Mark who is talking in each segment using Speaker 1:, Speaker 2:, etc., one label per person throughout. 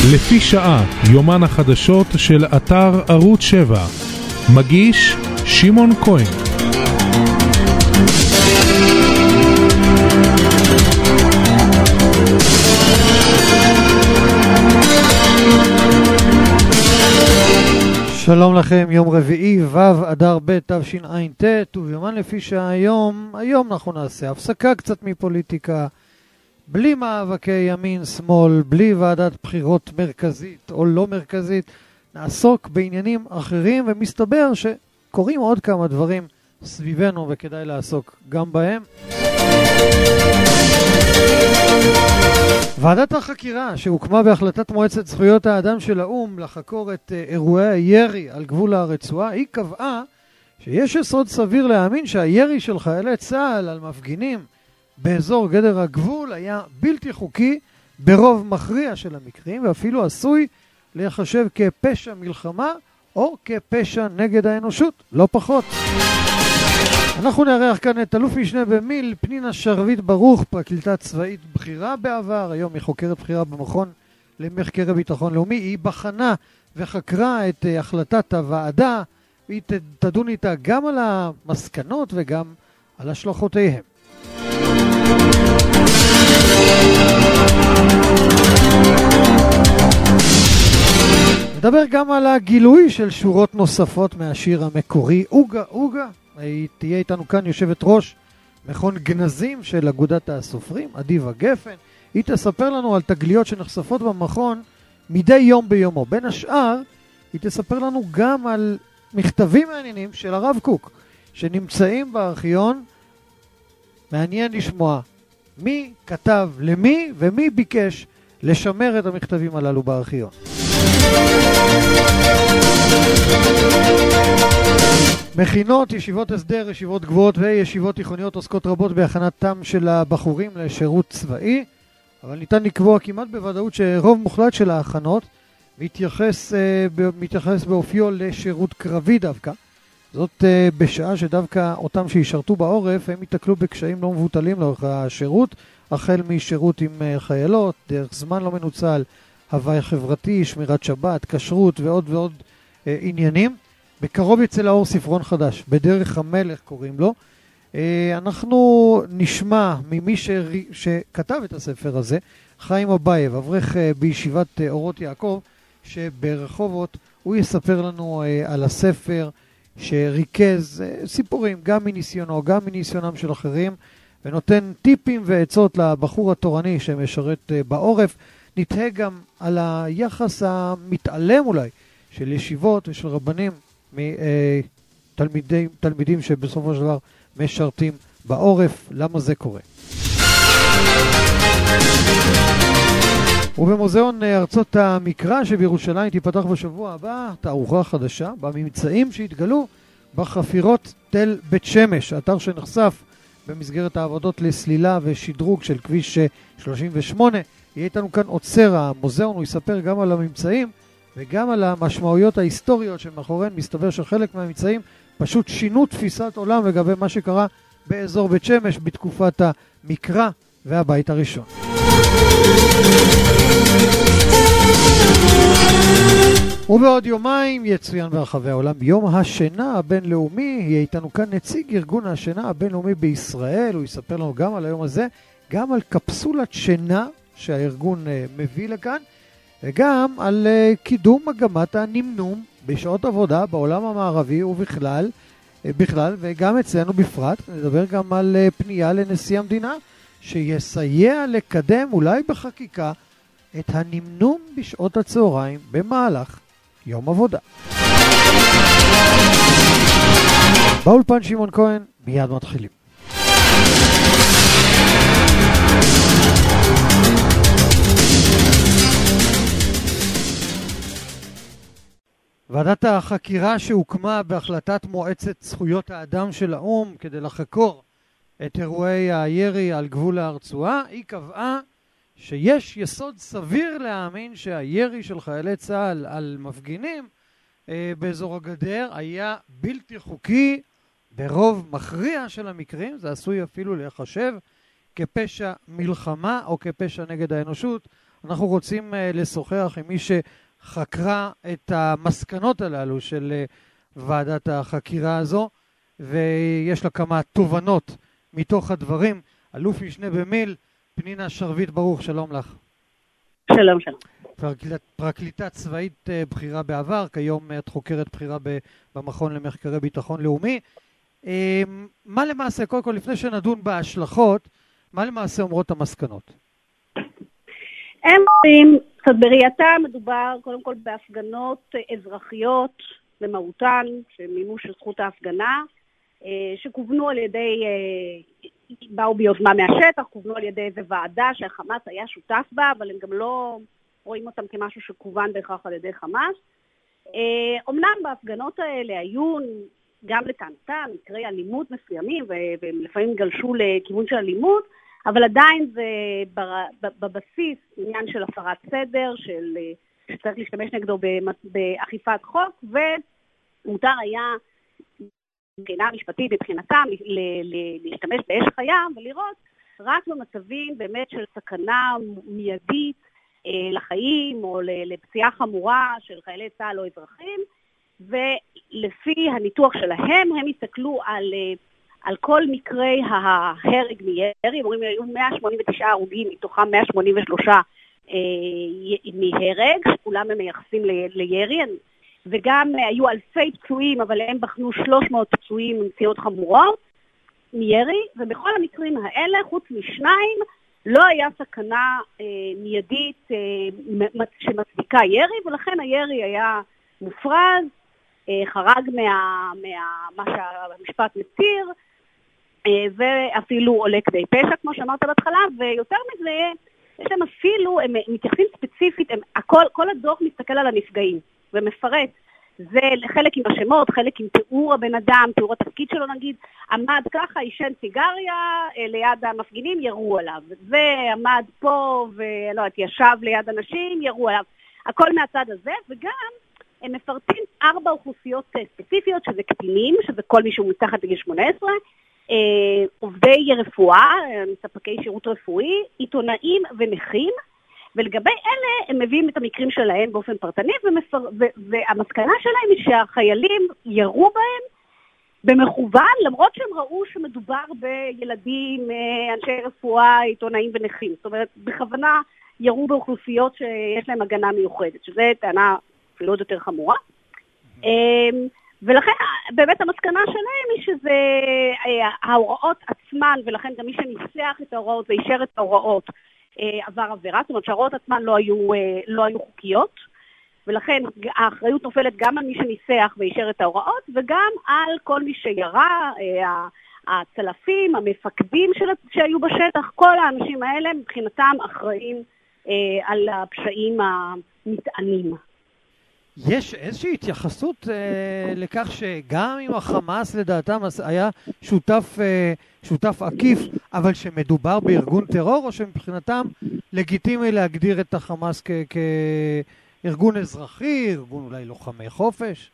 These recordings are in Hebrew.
Speaker 1: לפי שעה, יומן החדשות של אתר ערוץ 7. מגיש שמעון כהן.
Speaker 2: שלום לכם, יום רביעי, ו' אדר ב' תשע"ט, וביומן לפי שעה היום אנחנו נעשה הפסקה קצת מפוליטיקה, בלי מאבקי ימין, שמאל, בלי ועדת בחירות מרכזית או לא מרכזית, נעסוק בעניינים אחרים, ומסתבר שקורים עוד כמה דברים סביבנו וכדאי לעסוק גם בהם. ועדת החקירה שהוקמה בהחלטת מועצת זכויות האדם של האו"ם לחקור את אירועי הירי על גבול הרצועה, היא קבעה שיש יסוד סביר להאמין שהירי של חיילי צה"ל על מפגינים באזור גדר הגבול היה בלתי חוקי ברוב מכריע של המקרים, ואפילו עשוי להיחשב כפשע מלחמה או כפשע נגד האנושות, לא פחות. אנחנו נארח כאן את אלוף משנה במיל פנינה שרביט ברוך, פרקליטה צבאית בכירה בעבר, היום היא חוקרת בכירה במכון למחקרי ביטחון לאומי. היא בחנה וחקרה את החלטת הוועדה, והיא תדון איתה גם על המסקנות וגם על השלכותיהם. נדבר גם על הגילוי של שורות נוספות מהשיר המקורי אוגה אוגה. תהיה איתנו כאן יושבת ראש מכון גנזים של אגודת הסופרים, אדיבה גפן. היא תספר לנו על תגליות שנחשפות במכון מדי יום ביומו. בין השאר, היא תספר לנו גם על מכתבים מעניינים של הרב קוק שנמצאים בארכיון. מעניין לשמוע מי כתב למי ומי ביקש לשמר את המכתבים הללו בארכיון. מכינות, ישיבות הסדר, ישיבות גבוהות וישיבות תיכוניות עוסקות רבות בהכנתם של הבחורים לשירות צבאי, אבל ניתן לקבוע כמעט בוודאות שרוב מוחלט של ההכנות מתייחס באופיו לשירות קרבי דווקא. זאת בשעה שדווקא אותם שישרתו בעורף הם יתקלו בקשיים לא מבוטלים לאורך השירות, החל משירות עם חיילות, דרך זמן לא מנוצל, הוואי חברתי, שמירת שבת, כשרות ועוד ועוד עניינים. בקרוב יצא לאור ספרון חדש, בדרך המלך קוראים לו. אנחנו נשמע ממי שכתב את הספר הזה, חיים אבייב, אברך בישיבת אורות יעקב שברחובות. הוא יספר לנו על הספר שריכז סיפורים גם מניסיונו, גם מניסיונם של אחרים, ונותן טיפים ועצות לבחור התורני שמשרת בעורף. נתהה גם על היחס המתעלם אולי של ישיבות ושל רבנים מתלמידים שבסופו של דבר משרתים בעורף. למה זה קורה? ובמוזיאון ארצות המקרא שבירושלים תיפתח בשבוע הבא תערוכה חדשה בממצאים שהתגלו בחפירות תל בית שמש, אתר שנחשף במסגרת העבודות לסלילה ושדרוג של כביש 38. יהיה איתנו כאן עוצר המוזיאון, הוא יספר גם על הממצאים וגם על המשמעויות ההיסטוריות שמאחוריהן. מסתבר שחלק מהממצאים פשוט שינו תפיסת עולם לגבי מה שקרה באזור בית שמש בתקופת המקרא והבית הראשון. ובעוד יומיים יצוין ברחבי העולם יום השינה הבינלאומי. יהיה איתנו כאן נציג ארגון השינה הבינלאומי בישראל, הוא יספר לנו גם על היום הזה, גם על קפסולת שינה שהארגון מביא לכאן, וגם על קידום מגמת הנמנום בשעות עבודה בעולם המערבי ובכלל, וגם אצלנו בפרט. נדבר גם על פנייה לנשיא המדינה שיסייע לקדם אולי בחקיקה את הנמנום בשעות הצהריים במהלך יום עבודה. באולפן שמעון כהן, מיד מתחילים. ועדת החקירה שהוקמה בהחלטת מועצת זכויות האדם של האו"ם כדי לחקור את אירועי הירי על גבול הרצועה, היא קבעה שיש יסוד סביר להאמין שהירי של חיילי צה"ל על מפגינים באזור הגדר היה בלתי חוקי ברוב מכריע של המקרים. זה עשוי אפילו להיחשב כפשע מלחמה או כפשע נגד האנושות. אנחנו רוצים לשוחח עם מי שחקרה את המסקנות הללו של ועדת החקירה הזו, ויש לה כמה תובנות מתוך הדברים. אלוף משנה במיל' פנינה שרביט ברוך, שלום לך.
Speaker 3: שלום, שלום.
Speaker 2: פרקליטה צבאית בכירה בעבר, כיום את חוקרת בכירה במכון למחקרי ביטחון לאומי. מה למעשה, קודם כל לפני שנדון בהשלכות, מה למעשה אומרות המסקנות?
Speaker 3: הם אומרים, בראייתם מדובר קודם כל בהפגנות אזרחיות במהותן, שמימוש של זכות ההפגנה, שכוונו על ידי, באו ביוזמה מהשטח, כוונו על ידי איזו ועדה שהחמאס היה שותף בה, אבל הם גם לא רואים אותם כמשהו שכוון בהכרח על ידי חמאס. אמנם בהפגנות האלה היו גם לטענתם מקרי אלימות מסוימים, והם לפעמים גלשו לכיוון של אלימות, אבל עדיין זה בבסיס עניין של הפרת סדר, שצריך להשתמש נגדו באכיפת חוק, ומותר היה מבחינה משפטית, מבחינתם, להשתמש באש חיה ולראות רק במצבים באמת של סכנה מיידית לחיים או לפציעה חמורה של חיילי צה"ל או אזרחים, ולפי הניתוח שלהם הם הסתכלו על כל מקרי ההרג מירי, אומרים היו 189 הרוגים, מתוכם 183 מהרג, שכולם הם מייחסים לירי, וגם היו אלפי פצועים, אבל הם בחנו 300 פצועים עם פציעות חמורות מירי, ובכל המקרים האלה, חוץ משניים, לא היה סכנה מיידית שמצדיקה ירי, ולכן הירי היה מופרז, חרג מה שהמשפט מתיר, ואפילו עולה כדי פשע, כמו שאמרת בהתחלה, ויותר מזה, יש להם אפילו, הם מתייחסים ספציפית, כל הדוח מסתכל על הנפגעים, ומפרט. זה חלק עם השמות, חלק עם תיאור הבן אדם, תיאור התפקיד שלו נגיד, עמד ככה, עישן סיגריה, ליד המפגינים ירו עליו. ועמד פה, ולא יודעת, ישב ליד אנשים, ירו עליו. הכל מהצד הזה, וגם הם מפרטים 4 אוכלוסיות ספציפיות, שזה קטינים, שזה כל מי שהוא מתחת לגיל 18, עובדי רפואה, ספקי שירות רפואי, עיתונאים ונכים, ולגבי אלה הם מביאים את המקרים שלהם באופן פרטני, והמסקנה שלהם היא שהחיילים ירו בהם במכוון, למרות שהם ראו שמדובר בילדים, אנשי רפואה, עיתונאים ונכים. זאת אומרת, בכוונה ירו באוכלוסיות שיש להם הגנה מיוחדת, שזו טענה אפילו עוד יותר חמורה. ולכן באמת המסקנה שלהם היא שזה ההוראות עצמן, ולכן גם מי שניסח את ההוראות ואישר את ההוראות עבר עבירה, זאת אומרת שההוראות עצמן לא היו חוקיות, ולכן האחריות נופלת גם על מי שניסח ואישר את ההוראות, וגם על כל מי שירה, הצלפים, המפקדים שהיו בשטח, כל האנשים האלה מבחינתם אחראים על הפשעים המטענים.
Speaker 2: יש איזושהי התייחסות לכך שגם אם החמאס לדעתם היה שותף עקיף, אבל שמדובר בארגון טרור, או שמבחינתם לגיטימי להגדיר את החמאס כארגון אזרחי, ארגון אולי לוחמי חופש?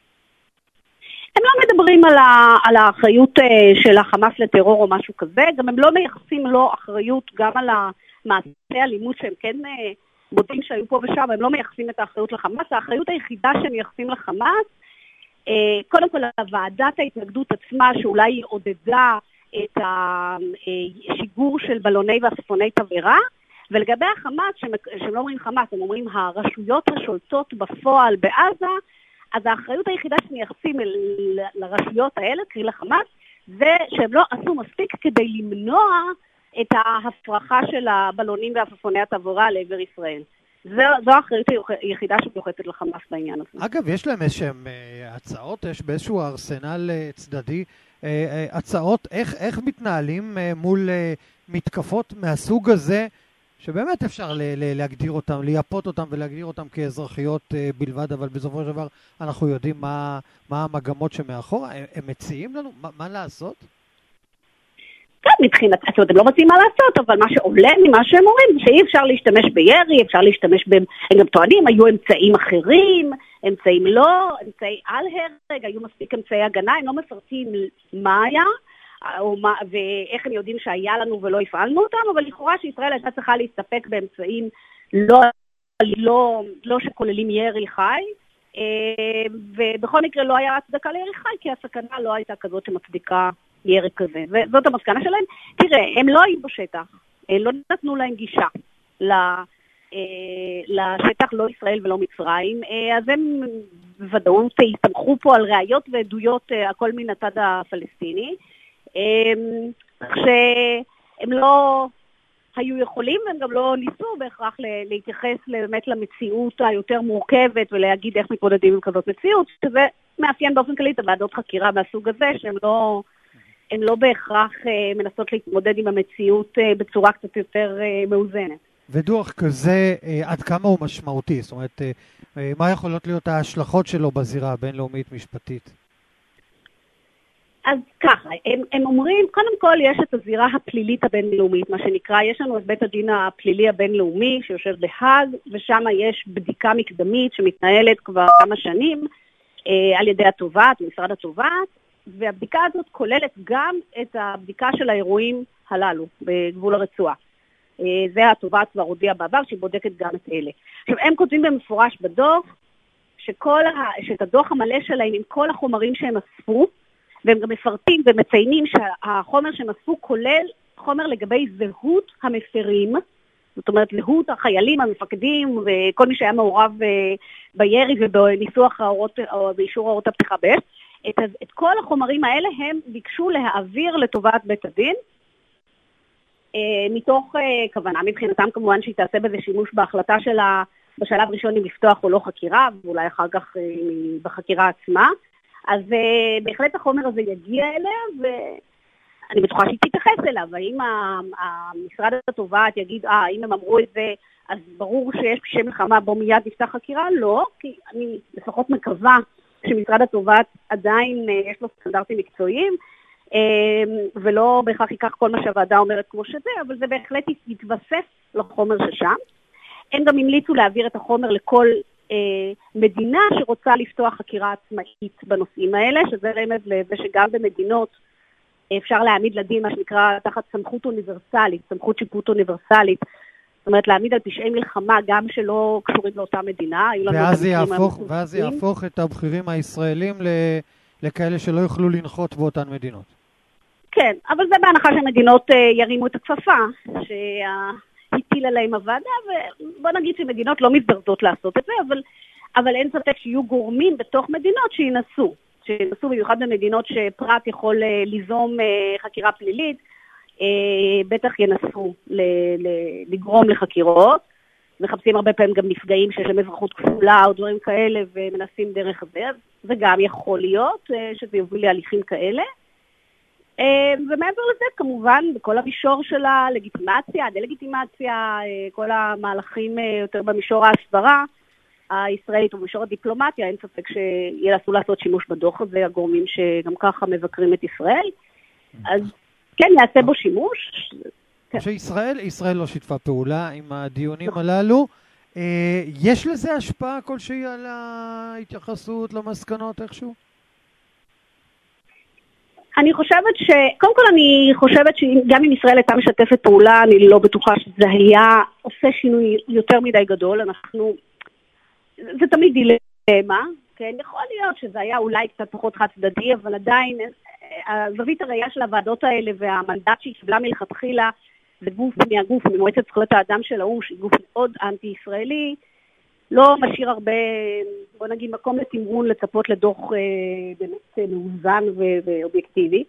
Speaker 3: הם לא מדברים על האחריות של החמאס לטרור או משהו כזה, גם הם לא מייחסים לו אחריות גם על המעשי אלימות שהם כן מודים שהיו פה ושם, הם לא מייחסים את האחריות לחמאס. האחריות היחידה שהם מייחסים לחמאס, קודם כל ועדת ההתנגדות עצמה, שאולי היא עודדה את השיגור של בלוני ואספוני תבערה, ולגבי החמאס, שהם לא אומרים חמאס, הם אומרים הרשויות השולטות בפועל בעזה, אז האחריות היחידה שמייחסים לרשויות האלה, קרי לחמאס, זה שהם לא עשו מספיק כדי למנוע את ההפרחה של הבלונים ואספוני התבערה לעבר ישראל. זו האחריות היחידה שמיוחסת לחמאס בעניין הזה.
Speaker 2: אגב, יש להם איזשהם הצעות, יש באיזשהו ארסנל צדדי, הצעות איך מתנהלים מול מתקפות מהסוג הזה, שבאמת אפשר להגדיר אותם, לייפות אותם ולהגדיר אותם כאזרחיות בלבד, אבל בסופו של דבר אנחנו יודעים מה המגמות שמאחור. הם מציעים לנו מה לעשות?
Speaker 3: כן, מבחינת, הם לא מציעים מה לעשות, אבל מה שעולה ממה שהם אומרים, שאי אפשר להשתמש בירי, אפשר להשתמש בהם, הם גם טוענים, היו אמצעים אחרים, אמצעים לא, אמצעי על הרג, היו מספיק אמצעי הגנה, הם לא מפרטים מה היה, ואיך הם יודעים שהיה לנו ולא הפעלנו אותם, אבל לכאורה שישראל הייתה צריכה להסתפק באמצעים לא לא שכוללים ירי חי, ובכל מקרה לא היה הצדקה לירי חי, כי הסכנה לא הייתה כזאת שמצדיקה ירי כזה. וזאת המסקנה שלהם. תראה, הם לא היו בשטח, לא נתנו להם גישה לשטח, לא ישראל ולא מצרים, אז הם בוודאות הסתמכו פה על ראיות ועדויות, הכל מן הצד הפלסטיני, שהם לא היו יכולים, והם גם לא ניסו בהכרח להתייחס באמת למציאות היותר מורכבת, ולהגיד איך מתמודדים עם כזאת מציאות, שזה מאפיין באופן כללי את הוועדות חקירה מהסוג הזה, שהן לא בהכרח מנסות להתמודד עם המציאות בצורה קצת יותר מאוזנת.
Speaker 2: ודוח כזה, עד כמה הוא משמעותי? זאת אומרת, מה יכולות להיות ההשלכות שלו בזירה הבינלאומית משפטית?
Speaker 3: אז ככה, הם אומרים, קודם כל יש את הזירה הפלילית הבינלאומית, מה שנקרא, יש לנו את בית הדין הפלילי הבינלאומי שיושב בהאג, ושם יש בדיקה מקדמית שמתנהלת כבר כמה שנים על ידי התובעת, משרד התובעת, והבדיקה הזאת כוללת גם את הבדיקה של האירועים הללו בגבול הרצועה. זה התובעת כבר הודיעה בעבר שהיא בודקת גם את אלה. עכשיו, הם כותבים במפורש בדוח שאת הדוח המלא שלהם עם כל החומרים שהם אספו, והם גם מפרטים ומציינים שהחומר שהם אספו כולל חומר לגבי זהות המפרים, זאת אומרת, זהות החיילים, המפקדים וכל מי שהיה מעורב בירי ובניסוח ההוראות או באישור ההוראות הפתיחה באש. את כל החומרים האלה הם ביקשו להעביר לטובת בית הדין, מתוך כוונה מבחינתם כמובן שהיא תעשה בזה שימוש בהחלטה שלה בשלב ראשון אם לפתוח או לא חקירה, ואולי אחר כך בחקירה עצמה. אז בהחלט החומר הזה יגיע אליה, ואני בטוחה שהיא תתייחס אליו. האם המשרד התובעת יגיד, אם הם אמרו את זה, אז ברור שיש פשעי מלחמה, בו מיד נפתח חקירה? לא, כי אני לפחות מקווה שמשרד התובעת עדיין יש לו סטנדרטים מקצועיים, ולא בהכרח ייקח כל מה שהוועדה אומרת כמו שזה, אבל זה בהחלט יתווסף לחומר ששם. הם גם המליצו להעביר את החומר לכל מדינה שרוצה לפתוח חקירה עצמאית בנושאים האלה, שזה רמז לזה שגם במדינות אפשר להעמיד לדין מה שנקרא תחת סמכות אוניברסלית, סמכות שיפוט אוניברסלית, זאת אומרת להעמיד על פשעי מלחמה גם שלא קשורים לאותה מדינה.
Speaker 2: ואז יהפוך את הבכירים הישראלים לכאלה שלא יוכלו לנחות באותן מדינות.
Speaker 3: כן, אבל זה בהנחה שמדינות ירימו את הכפפה שהטילה להם הוועדה, ובוא נגיד שמדינות לא מזדרזות לעשות את זה, אבל אין ספק שיהיו גורמים בתוך מדינות שינסו במיוחד במדינות שפרט יכול ליזום חקירה פלילית, בטח ינסו לגרום לחקירות, מחפשים הרבה פעמים גם נפגעים שיש להם אזרחות כפולה או דברים כאלה ומנסים דרך זה, זה גם יכול להיות שזה יוביל להליכים כאלה. ומעבר לזה כמובן בכל המישור של הלגיטימציה, הדלגיטימציה, כל המהלכים יותר במישור ההסברה הישראלית ובמישור הדיפלומטיה, אין ספק שינסו לעשות שימוש בדוח הזה, הגורמים שגם ככה מבקרים את ישראל, אז כן, יעשה בו שימוש.
Speaker 2: שישראל לא שיתפה פעולה עם הדיונים הללו. יש לזה השפעה כלשהי על ההתייחסות למסקנות איכשהו?
Speaker 3: קודם כל אני חושבת שגם אם ישראל הייתה משתפת פעולה, אני לא בטוחה שזה היה עושה שינוי יותר מדי גדול. זה תמיד דילמה, כן? יכול להיות שזה היה אולי קצת פחות חד צדדי, אבל עדיין הזווית הראייה של הוועדות האלה והמנדט שהיא קיבלה מלכתחילה, זה גוף ממועצת זכויות האדם של האו"ם, שהיא גוף מאוד אנטי-ישראלי, לא משאיר הרבה, בוא נגיד, מקום לתמרון לצפות לדוח באמת מאוזן ואובייקטיבי.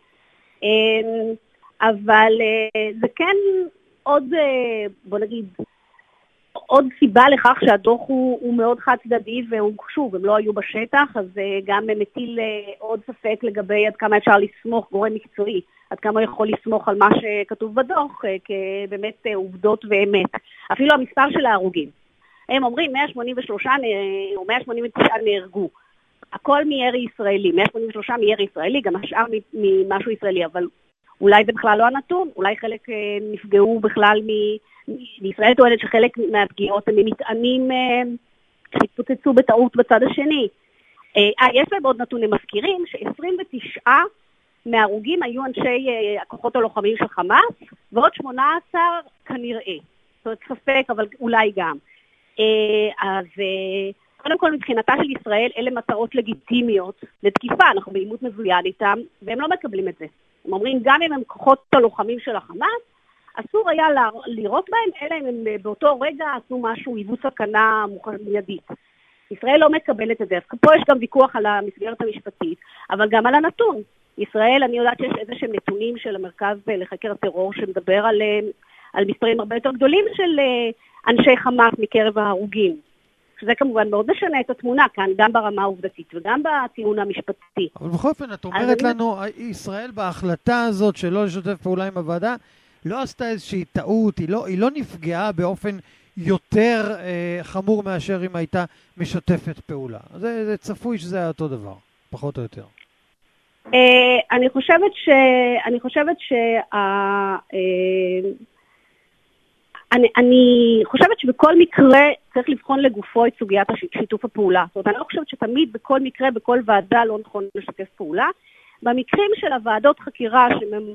Speaker 3: אבל זה כן עוד, בוא נגיד, עוד סיבה לכך שהדוח הוא מאוד חד צדדי, והוא שוב, הם לא היו בשטח, אז גם מטיל עוד ספק לגבי עד כמה אפשר לסמוך גורם מקצועי, עד כמה יכול לסמוך על מה שכתוב בדוח, כבאמת עובדות ואמת. אפילו המספר של ההרוגים. הם אומרים 183 או 189 נהרגו. הכל מירי ישראלי, 183 מירי ישראלי, גם השאר ממשהו ישראלי, אבל אולי זה בכלל לא הנתון, אולי חלק נפגעו בכלל מישראל טוענת שחלק מהפגיעות הם מטענים שהתפוצצו בטעות בצד השני. יש להם עוד נתונים מזכירים ש29 מההרוגים היו אנשי הכוחות הלוחמים של חמאס, ועוד 18 כנראה. זאת אומרת ספק, אבל אולי גם. אז קודם כל מבחינתה של ישראל אלה מטרות לגיטימיות לתקיפה, אנחנו בעימות מזוין איתם, והם לא מקבלים את זה. הם אומרים גם אם הם כוחות הלוחמים של החמאס, אסור היה לירות בהם, אלא אם הם באותו רגע עשו משהו, היוו סכנה מיידית. ישראל לא מקבלת את זה. פה יש גם ויכוח על המסגרת המשפטית, אבל גם על הנתון. ישראל, אני יודעת שיש איזשהם נתונים של המרכז לחקר הטרור שמדבר על מספרים הרבה יותר גדולים של אנשי חמאס מקרב ההרוגים. שזה כמובן מאוד משנה את התמונה כאן, גם ברמה העובדתית וגם בטיעון המשפטי.
Speaker 2: אבל בכל אופן, את אומרת לנו, ישראל בהחלטה הזאת שלא לשתף פעולה עם הוועדה, לא עשתה איזושהי טעות, היא לא נפגעה באופן יותר חמור מאשר אם הייתה משתפת פעולה. זה צפוי שזה היה אותו דבר, פחות או יותר.
Speaker 3: אני חושבת שבכל מקרה צריך לבחון לגופו את סוגיית שיתוף הפעולה. זאת אומרת, אני לא חושבת שתמיד בכל מקרה, בכל ועדה לא נכון לשתף פעולה. במקרים של הוועדות חקירה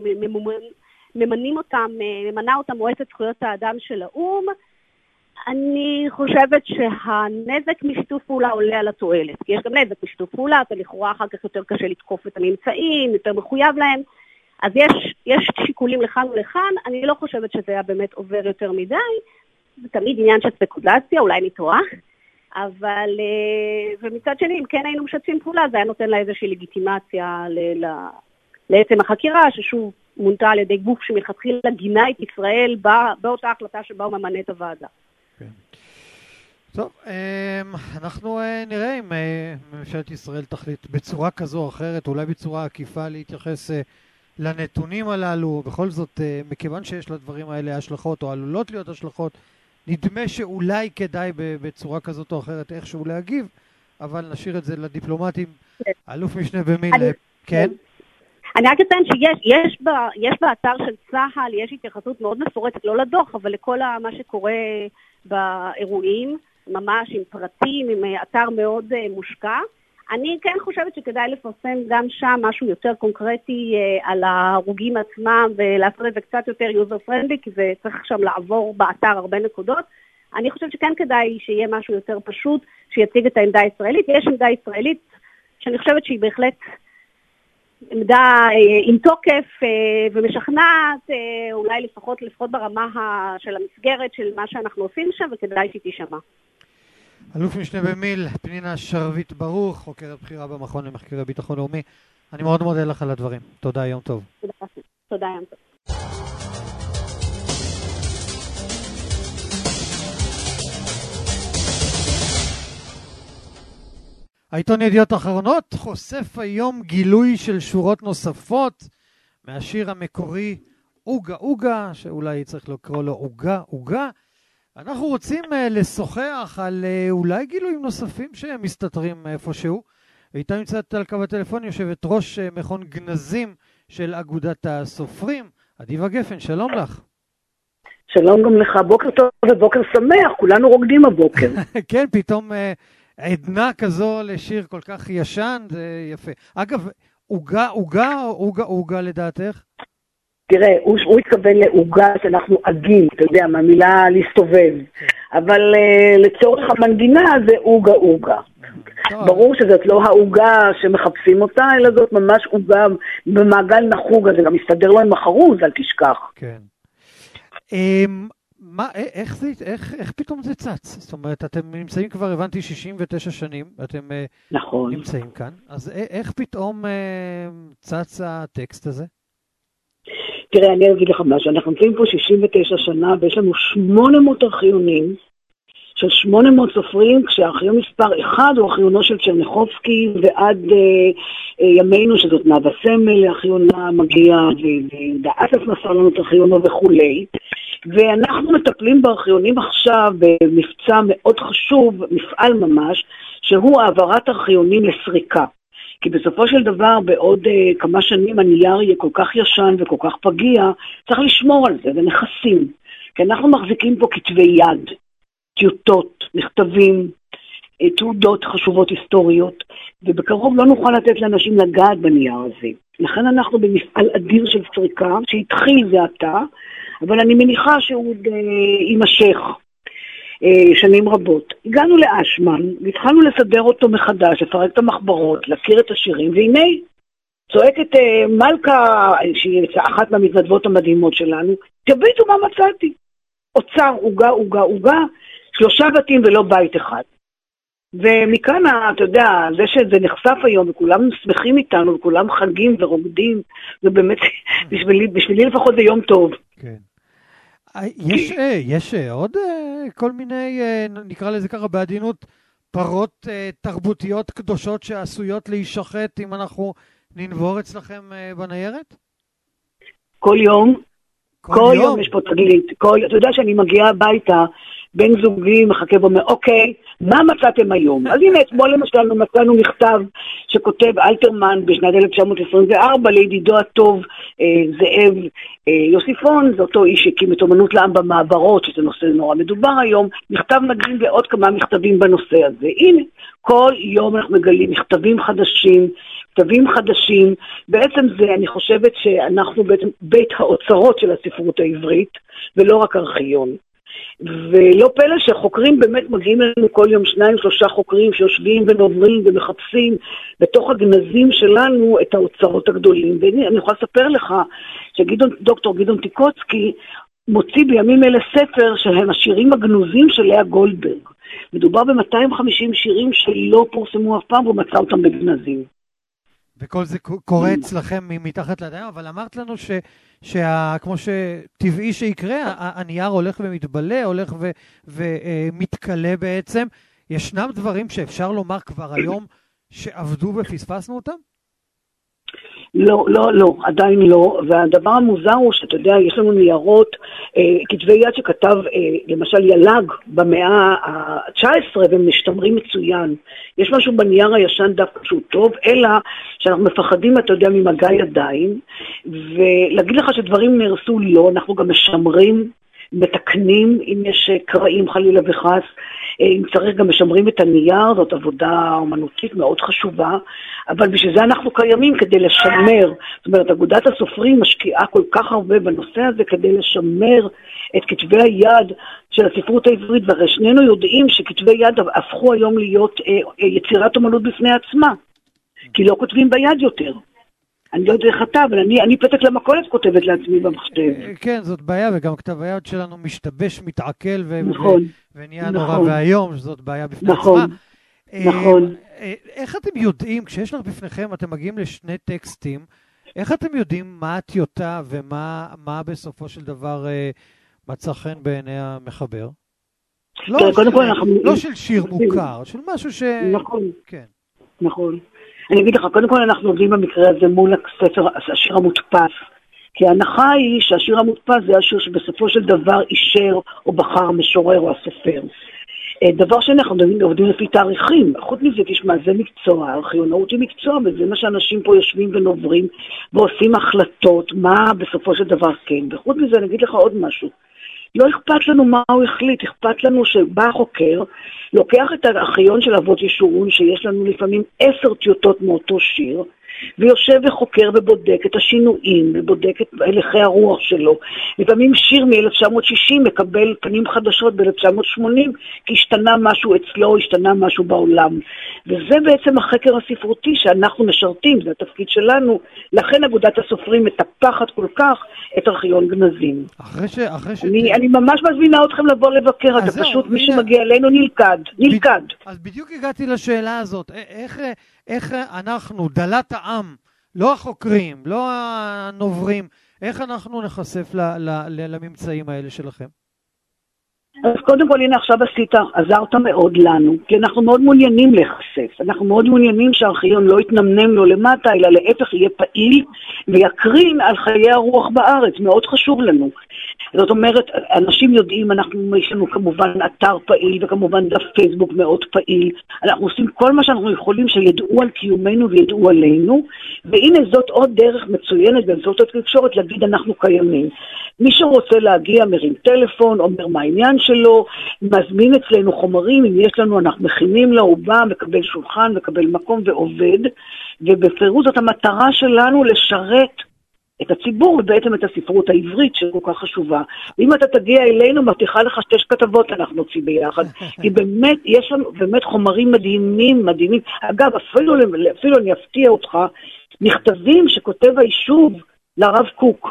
Speaker 3: ממנה אותם מועצת זכויות האדם של האו"ם, אני חושבת שהנזק משיתוף פעולה עולה על התועלת. כי יש גם נזק משיתוף פעולה, אתה לכאורה אחר כך יותר קשה לתקוף את הממצאים, יותר מחויב להם. אז יש שיקולים לכאן ולכאן, אני לא חושבת שזה היה באמת עובר יותר מדי, זה תמיד עניין של ספקולציה, אולי אני טועה, אבל, ומצד שני, אם כן היינו משתפים פעולה, זה היה נותן לה איזושהי לגיטימציה לעצם החקירה, ששוב מונתה על ידי גוף שמלכתחילה גינה את ישראל באותה החלטה שבה הוא ממנה את הוועדה.
Speaker 2: טוב, אנחנו נראה אם ממשלת ישראל תחליט בצורה כזו או אחרת, אולי בצורה עקיפה להתייחס לנתונים הללו. בכל זאת, מכיוון שיש לדברים האלה השלכות או עלולות להיות השלכות, נדמה שאולי כדאי בצורה כזאת או אחרת איכשהו להגיב, אבל נשאיר את זה לדיפלומטים. אלוף משנה במיל' כן?
Speaker 3: אני רק אציין שיש באתר של צה"ל, יש התייחסות מאוד מפורטת, לא לדוח, אבל לכל מה שקורה באירועים, ממש עם פרטים, עם אתר מאוד מושקע. אני כן חושבת שכדאי לפרסם גם שם משהו יותר קונקרטי על ההרוגים עצמם, ולעשות את זה קצת יותר user friendly, כי זה צריך שם לעבור באתר הרבה נקודות. אני חושבת שכן כדאי שיהיה משהו יותר פשוט, שיציג את העמדה הישראלית. יש עמדה ישראלית שאני חושבת שהיא בהחלט עמדה עם תוקף ומשכנעת, אולי לפחות ברמה של המסגרת של מה שאנחנו עושים שם, וכדאי שהיא תשמע.
Speaker 2: אלוף משנה במיל' פנינה שרביט ברוך, חוקרת בכירה במכון למחקרי ביטחון לאומי. אני מאוד מודה לך על הדברים. תודה, יום טוב.
Speaker 3: תודה, יום טוב.
Speaker 2: העיתון ידיעות אחרונות חושף היום גילוי של שורות נוספות מהשיר המקורי אוגה אוגה, שאולי צריך לקרוא לו אוגה אוגה. אנחנו רוצים לשוחח על אולי גילויים נוספים שמסתתרים איפשהו. איתה נמצאת על קו הטלפון יושבת ראש מכון גנזים של אגודת הסופרים, אדיבה גפן, שלום לך.
Speaker 4: שלום גם לך, בוקר טוב ובוקר שמח, כולנו רוקדים הבוקר.
Speaker 2: כן, פתאום עדנה כזו לשיר כל כך ישן, זה יפה. אגב, אוגה אוגה או אוגה אוגה לדעתך?
Speaker 4: תראה, הוא התכוון לעוגה שאנחנו עגים, אתה יודע, מהמילה להסתובב. אבל לצורך המנגינה זה עוגה עוגה. ברור שזאת לא העוגה שמחפשים אותה, אלא זאת ממש עוגה במעגל נחוג, זה גם מסתדר לו עם החרוז, אל תשכח.
Speaker 2: כן. איך פתאום זה צץ? זאת אומרת, אתם נמצאים כבר, הבנתי, 69 שנים, אתם
Speaker 4: נכון.
Speaker 2: נמצאים כאן, אז איך פתאום צץ הטקסט הזה?
Speaker 4: תראה, אני אגיד לך משהו, אנחנו נמצאים פה 69 שנה, ויש לנו 800 ארכיונים של 800 סופרים, כשהארכיון מספר 1 הוא ארכיונו של צ'רניחובסקי, ועד ימינו, שזאת נאוה סמל, הארכיונה מגיע, ודאטס מסר לנו את ארכיונו וכולי. ואנחנו מטפלים בארכיונים עכשיו במבצע מאוד חשוב, מפעל ממש, שהוא העברת ארכיונים לסריקה. כי בסופו של דבר, בעוד כמה שנים הנייר יהיה כל כך ישן וכל כך פגיע, צריך לשמור על זה, זה נכסים. כי אנחנו מחזיקים פה כתבי יד, טיוטות, מכתבים, תעודות חשובות היסטוריות, ובקרוב לא נוכל לתת לאנשים לגעת בנייר הזה. לכן אנחנו במפעל אדיר של סריקה, שהתחיל זה עתה, אבל אני מניחה שהוא יימשך. שנים רבות. הגענו לאשמן, והתחלנו לסדר אותו מחדש, לפרק את המחברות, להכיר את השירים, והנה צועקת מלכה, שהיא אחת מהמתנדבות המדהימות שלנו, תביטו מה מצאתי. אוצר, עוגה, 3 בתים ולא בית אחד. ומכאן, אתה יודע, זה שזה נחשף היום, וכולם שמחים איתנו, וכולם חגים ורוקדים, ובאמת, בשבילי לפחות זה יום טוב.
Speaker 2: כן. יש עוד כל מיני, נקרא לזה ככה בעדינות, פרות תרבותיות קדושות שעשויות להישחט אם אנחנו ננבור אצלכם בניירת?
Speaker 4: כל יום יש פה תגלית. אתה יודע שאני מגיעה הביתה, בן זוגי מחכה ואומר, אוקיי, מה מצאתם היום? אז הנה, אתמול למשל מצאנו מכתב שכותב אלתרמן בשנת 1924 לידידו הטוב זאב יוסיפון, זה אותו איש שהקים את אומנות לעם במעברות, שזה נושא נורא מדובר היום, מכתב מגלים ועוד כמה מכתבים בנושא הזה. הנה, כל יום אנחנו מגלים מכתבים חדשים, בעצם זה, אני חושבת שאנחנו בעצם בית האוצרות של הספרות העברית, ולא רק ארכיון. ולא פלא שחוקרים באמת מגיעים לנו כל יום 2-3 חוקרים שיושבים ונוברים ומחפשים בתוך הגנזים שלנו את האוצרות הגדולים. ואני יכולה לספר לך שדוקטור גדעון טיקוצקי מוציא בימים אלה ספר שהם השירים הגנוזים של לאה גולדברג. מדובר ב-250 שירים שלא פורסמו אף פעם והוא מצא אותם בגנזים.
Speaker 2: וכל זה קורה אצלכם מתחת לידיים, אבל אמרת לנו כמו שטבעי שיקרה, הנייר הולך ומתבלה, הולך ומתקלה בעצם. ישנם דברים שאפשר לומר כבר היום שעבדו ופספסנו אותם?
Speaker 4: לא, עדיין לא, והדבר המוזר הוא שאתה יודע, יש לנו ניירות, כתבי יד שכתב למשל ילג במאה ה-19 והם משתמרים מצוין. יש משהו בנייר הישן דווקא שהוא טוב, אלא שאנחנו מפחדים, אתה יודע, ממגע ידיים, ולהגיד לך שדברים נהרסו לא, אנחנו גם משמרים, מתקנים, אם יש קרעים חלילה וחס, אם צריך גם משמרים את הנייר, זאת עבודה אומנותית מאוד חשובה, אבל בשביל זה אנחנו קיימים כדי לשמר, זאת אומרת, אגודת הסופרים משקיעה כל כך הרבה בנושא הזה כדי לשמר את כתבי היד של הספרות העברית, והרי שנינו יודעים שכתבי יד הפכו היום להיות יצירת אומנות בפני עצמה, כי לא כותבים ביד יותר. אני לא יודע איך אתה, אבל אני פתק למקולת כותבת לעצמי במחשב.
Speaker 2: כן, זאת בעיה, וגם כתב היד שלנו משתבש, מתעכל, ונהיה נורא והיום, שזאת בעיה בפני עצמה.
Speaker 4: נכון.
Speaker 2: איך אתם יודעים, כשיש לך בפניכם, אתם מגיעים לשני טקסטים, איך אתם יודעים מה הטיוטה ומה בסופו של דבר מצא חן בעיני המחבר? לא של שיר מוכר, של משהו ש...
Speaker 4: נכון. אני אגיד לך, קודם כל אנחנו עובדים במקרה הזה מול הספר, השיר המודפס, כי ההנחה היא שהשיר המודפס זה השיר שבסופו של דבר אישר או בחר המשורר או הסופר. דבר שני, אנחנו עובדים לפי תאריכים, חוץ מזה, תשמע, זה מקצוע, הארכיונאות היא מקצוע, וזה מה שאנשים פה יושבים ונוברים ועושים החלטות, מה בסופו של דבר כן, וחוץ מזה אני אגיד לך עוד משהו. לא אכפת לנו מה הוא החליט, אכפת לנו שבא החוקר, לוקח את הארכיון של אבות ישורון, שיש לנו לפעמים 10 טיוטות מאותו שיר, ויושב וחוקר ובודק את השינויים, ובודק את הלכי הרוח שלו. לפעמים שיר מ-1960 מקבל פנים חדשות ב-1980, כי השתנה משהו אצלו, השתנה משהו בעולם. וזה בעצם החקר הספרותי שאנחנו משרתים, זה התפקיד שלנו, לכן אגודת הסופרים מטפחת כל כך את ארכיון גנזים. אני ממש מזמינה אתכם לבוא לבקר, אתה פשוט מי שמגיע אלינו נלכד.
Speaker 2: אז בדיוק הגעתי לשאלה הזאת, איך אנחנו, דלת העם, לא החוקרים, לא הנוברים, איך אנחנו נחשף לממצאים האלה שלכם?
Speaker 4: אז קודם כל, הנה עכשיו עזרת מאוד לנו, כי אנחנו מאוד מעוניינים להיחשף, אנחנו מאוד מעוניינים שהארכיון לא יתנמנם לו למטה, אלא להפך יהיה פעיל ויקרין על חיי הרוח בארץ, מאוד חשוב לנו. זאת אומרת, אנשים יודעים, יש לנו כמובן אתר פעיל וכמובן דף פייסבוק מאוד פעיל, אנחנו עושים כל מה שאנחנו יכולים שידעו על קיומנו וידעו עלינו, והנה זאת עוד דרך מצוינת באמצעות התקשורת להגיד אנחנו קיימים. מי שרוצה להגיע מרים טלפון, אומר מה העניין שלו, מזמין אצלנו חומרים, אם יש לנו אנחנו מכינים לו, הוא בא, מקבל שולחן, מקבל מקום ועובד, ובפירוש זאת המטרה שלנו לשרת את הציבור ובעצם את הספרות העברית שכל כך חשובה. ואם אתה תגיע אלינו, מבטיחה לך 6 כתבות אנחנו נוציא ביחד. כי באמת, יש לנו באמת חומרים מדהימים. אגב, אפילו אני אפתיע אותך, מכתבים שכותב היישוב לרב קוק.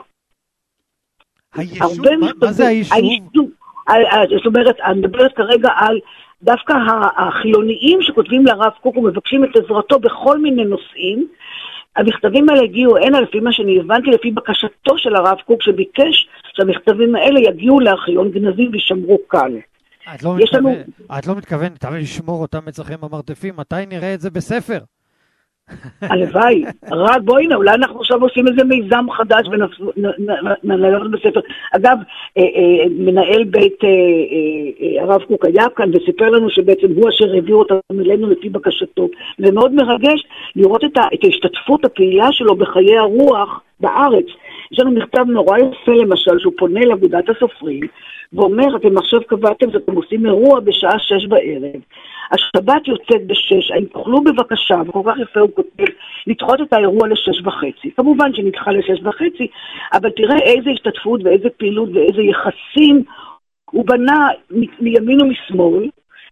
Speaker 2: היישוב? מה זה היישוב?
Speaker 4: זאת אומרת, אני מדברת כרגע על דווקא החילוניים שכותבים לרב קוק ומבקשים את עזרתו בכל מיני נושאים. המכתבים האלה הגיעו הנה לפי מה שאני הבנתי, לפי בקשתו של הרב קוק שביקש שהמכתבים האלה יגיעו לארכיון גנזים וישמרו כאן.
Speaker 2: את לא מתכוונת לשמור אותם אצלכם המרתפים? מתי נראה את זה בספר?
Speaker 4: הלוואי, רק בואי אולי אנחנו עכשיו עושים איזה מיזם חדש ונעלות בספר. אגב, מנהל בית הרב קוק היה כאן וסיפר לנו שבעצם הוא אשר הביא אותם אלינו לפי בקשתו. זה מאוד מרגש לראות את ההשתתפות הפעילה שלו בחיי הרוח בארץ. יש לנו מכתב נורא יפה למשל שהוא פונה לאגודת הסופרים ואומר, אתם עכשיו קבעתם שאתם עושים אירוע בשעה 6 בערב. השבת יוצאת ב6, האם תוכלו בבקשה, וכל כך יפה הוא כותב, לדחות את האירוע ל6:30. כמובן שנדחה ל6:30, אבל תראה איזה השתתפות ואיזה פעילות ואיזה יחסים הוא בנה מימין ומשמאל,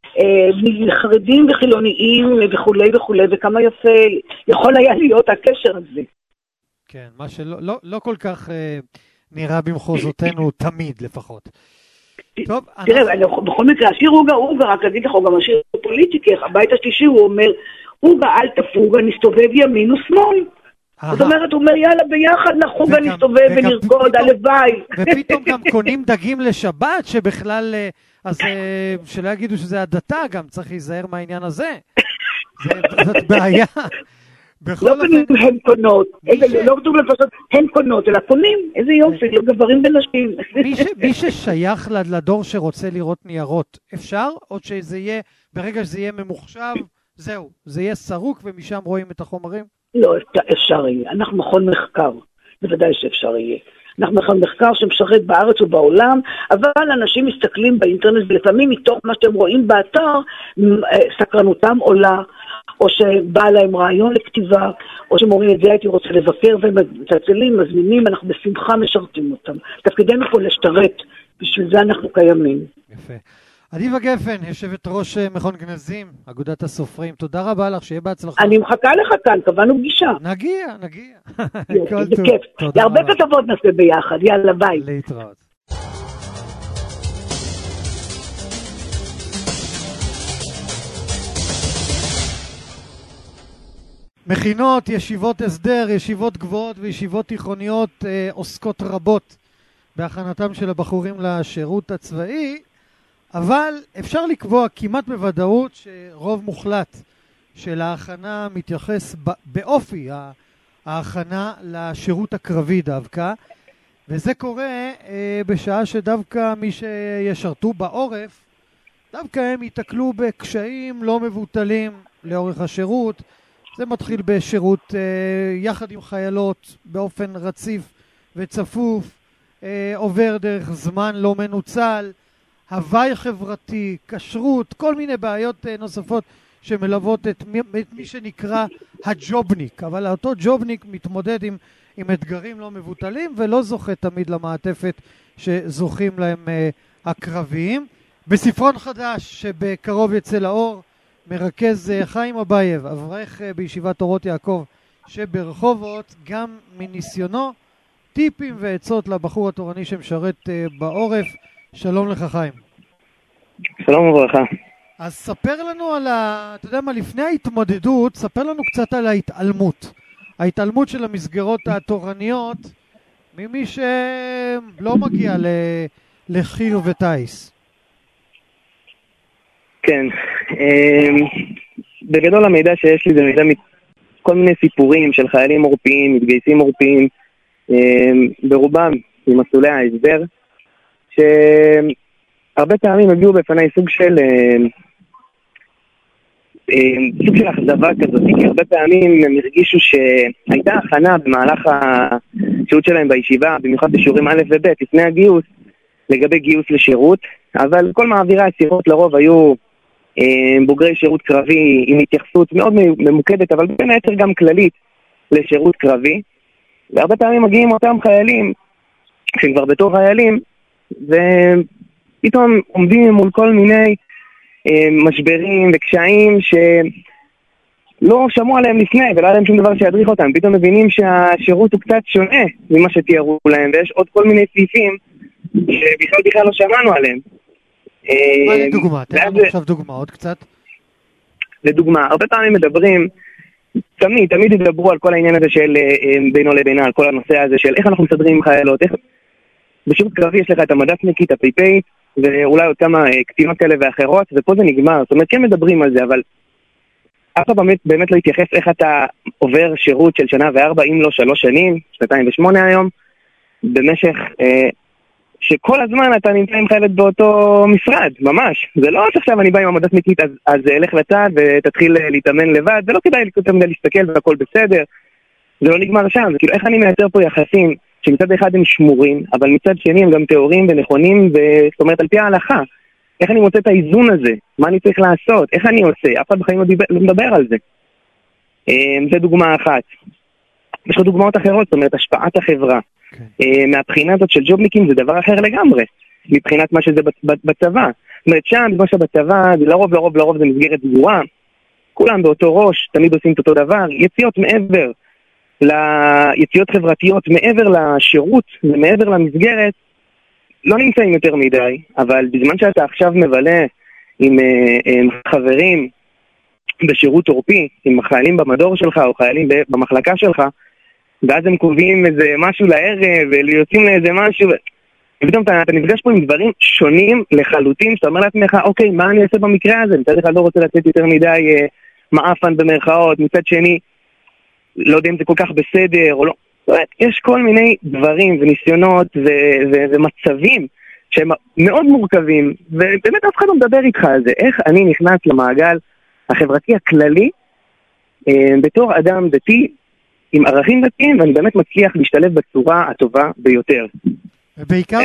Speaker 4: מחרדים וחילוניים וכולי וכולי, וכמה יפה יכול היה להיות הקשר הזה.
Speaker 2: כן, מה שלא כל כך נראה במחוזותינו תמיד לפחות. טוב,
Speaker 4: תראה, בכל מקרה, השיר אוגה, רק להגיד לך, הוא גם השיר פוליטי, כי הבית השלישי הוא אומר, אוגה אל תפוגה, נסתובב ימין ושמאל. זאת אומרת, הוא אומר, יאללה, ביחד נחוגה, נסתובב ונרקוד, הלוואי.
Speaker 2: ופתאום גם קונים דגים לשבת, שבכלל, אז שלא יגידו שזה הדתה, גם צריך להיזהר מהעניין הזה. זאת בעיה.
Speaker 4: לא קונים הן קונות, לא כתוב לפשוט הן קונות, אלא קונים, איזה יופי, לא גברים ונשים.
Speaker 2: מי ששייך לדור שרוצה לראות ניירות, אפשר? או שזה יהיה, ברגע שזה יהיה ממוחשב, זהו, זה יהיה סרוק ומשם רואים את החומרים?
Speaker 4: לא, אפשר יהיה. אנחנו מכון מחקר, בוודאי שאפשר יהיה. אנחנו מכון מחקר שמשרת בארץ ובעולם, אבל אנשים מסתכלים באינטרנט, ולפעמים מתוך מה שאתם רואים באתר, סקרנותם עולה, או שבא להם רעיון לכתיבה, או שמורים את זה הייתי רוצה לבקר, ומצלצלים, מזמינים, אנחנו בשמחה משרתים אותם. תפקידנו פה לשתרת, בשביל זה אנחנו קיימים.
Speaker 2: יפה. אדיבה גפן, יושבת ראש מכון גנזים, אגודת הסופרים, תודה רבה לך, שיהיה בהצלחה.
Speaker 4: אני מחכה לך כאן, קבענו פגישה.
Speaker 2: נגיע.
Speaker 4: זה כיף. הרבה כתבות נעשה ביחד, יאללה ביי.
Speaker 2: להתראות. מכינות, ישיבות הסדר, ישיבות גבוהות וישיבות תיכוניות עוסקות רבות בהכנתם של הבחורים לשירות הצבאי, אבל אפשר לקבוע כמעט בוודאות שרוב מוחלט של ההכנה מתייחס באופי ההכנה לשירות הקרבי דווקא, וזה קורה בשעה שדווקא מי שישרתו בעורף, דווקא הם ייתקלו בקשיים לא מבוטלים לאורך השירות. זה מתחיל בשירות יחד עם חיילות באופן רציף וצפוף, עובר דרך זמן לא מנוצל, הוואי חברתי, כשרות, כל מיני בעיות נוספות שמלוות את מי שנקרא הג'ובניק. אבל אותו ג'ובניק מתמודד עם אתגרים לא מבוטלים ולא זוכה תמיד למעטפת שזוכים להם הקרביים. בספרון חדש שבקרוב יצא לאור, מרכז חיים אבייב, אברך בישיבת אורות יעקב שברחובות, גם מניסיונו, טיפים ועצות לבחור התורני שמשרת בעורף. שלום לך חיים.
Speaker 5: שלום וברכה.
Speaker 2: אז ספר לנו על אתה יודע מה, לפני ההתמודדות, ספר לנו קצת על ההתעלמות של המסגרות התורניות ממי שלא מגיע לחיל וטייס.
Speaker 5: כן, בגדול המידע שיש לי זה מידע מכל מיני סיפורים של חיילים עורפיים, מתגייסים עורפיים, ברובם ממסלולי ההסדר, שהרבה פעמים הגיעו בפני סוג של אכזבה כזאת, כי הרבה פעמים הם הרגישו שהייתה הכנה במהלך השהות שלהם בישיבה, במיוחד בשיעורים א' וב' לפני הגיוס, לגבי גיוס לשירות, אבל כל מעבירי השירות לרוב היו בוגרי שירות קרבי עם התייחסות מאוד ממוקדת, אבל בין היתר גם כללית לשירות קרבי. והרבה פעמים מגיעים אותם חיילים, שהם כבר בתור חיילים, ופתאום עומדים מול כל מיני משברים וקשיים שלא שמעו עליהם לפני, ולא היה להם שום דבר שידריך אותם. פתאום מבינים שהשירות הוא קצת שונה ממה שתיארו להם, ויש עוד כל מיני סעיפים שבכלל לא שמענו עליהם.
Speaker 2: מה לדוגמה? תן לנו עכשיו דוגמאות קצת.
Speaker 5: לדוגמה, הרבה פעמים מדברים, תמיד ידברו על כל העניין הזה של בינו לבינה, על כל הנושא הזה של איך אנחנו מסדרים עם חיילות, איך... בשירות קרבי יש לך את המד"צניקית, הפ"פית, ואולי עוד כמה קטינות כאלה ואחרות, ופה זה נגמר. זאת אומרת, כן מדברים על זה, אבל אף אחד באמת לא התייחס איך אתה עובר שירות של 1 ו4, אם לא 3 שנים, 2 ו8 היום, במשך שכל הזמן אתה נמצא עם חיילת באותו משרד, ממש. זה לא שעכשיו אני בא עם המד"צניקית, אז אלך לצד ותתחיל להתאמן לבד, זה לא כדאי להסתכל והכל בסדר, זה לא נגמר שם. זה כאילו, איך אני מייצר פה יחסים שמצד אחד הם שמורים, אבל מצד שני הם גם תיאוריים ונכונים, זאת אומרת, על פי ההלכה. איך אני מוצא את האיזון הזה? מה אני צריך לעשות? איך אני עושה? אף אחד בחיים לא מדבר על זה. זה דוגמה אחת. יש לך דוגמאות אחרות, זאת אומרת, השפעת החברה. מהבחינה הזאת של ג'ובניקים זה דבר אחר לגמרי, מבחינת מה שזה בצבא. זאת אומרת, שם, מה שבצבא, זה לרוב זה מסגרת סגורה, כולם באותו ראש, תמיד עושים את אותו דבר, יציאות חברתיות מעבר לשירות ומעבר למסגרת, לא נמצאים יותר מדי, אבל בזמן שאתה עכשיו מבלה עם חברים בשירות עורפי, עם חיילים במדור שלך או חיילים במחלקה שלך, ואז הם קובעים איזה משהו לערב, ויוצאים לאיזה משהו, ופתאום אתה נפגש פה עם דברים שונים לחלוטין, שאתה אומר לעצמך, אוקיי, מה אני אעשה במקרה הזה? מצד אחד לא רוצה לתת יותר מדי מעפן במרכאות, מצד שני, לא יודע אם זה כל כך בסדר או לא. זאת אומרת, יש כל מיני דברים וניסיונות ומצבים שהם מאוד מורכבים, ובאמת אף אחד לא מדבר איתך על זה. איך אני נכנס למעגל החברתי הכללי בתור אדם דתי, עם ערכים דתיים, ואני באמת מצליח להשתלב בצורה הטובה ביותר.
Speaker 2: ובעיקר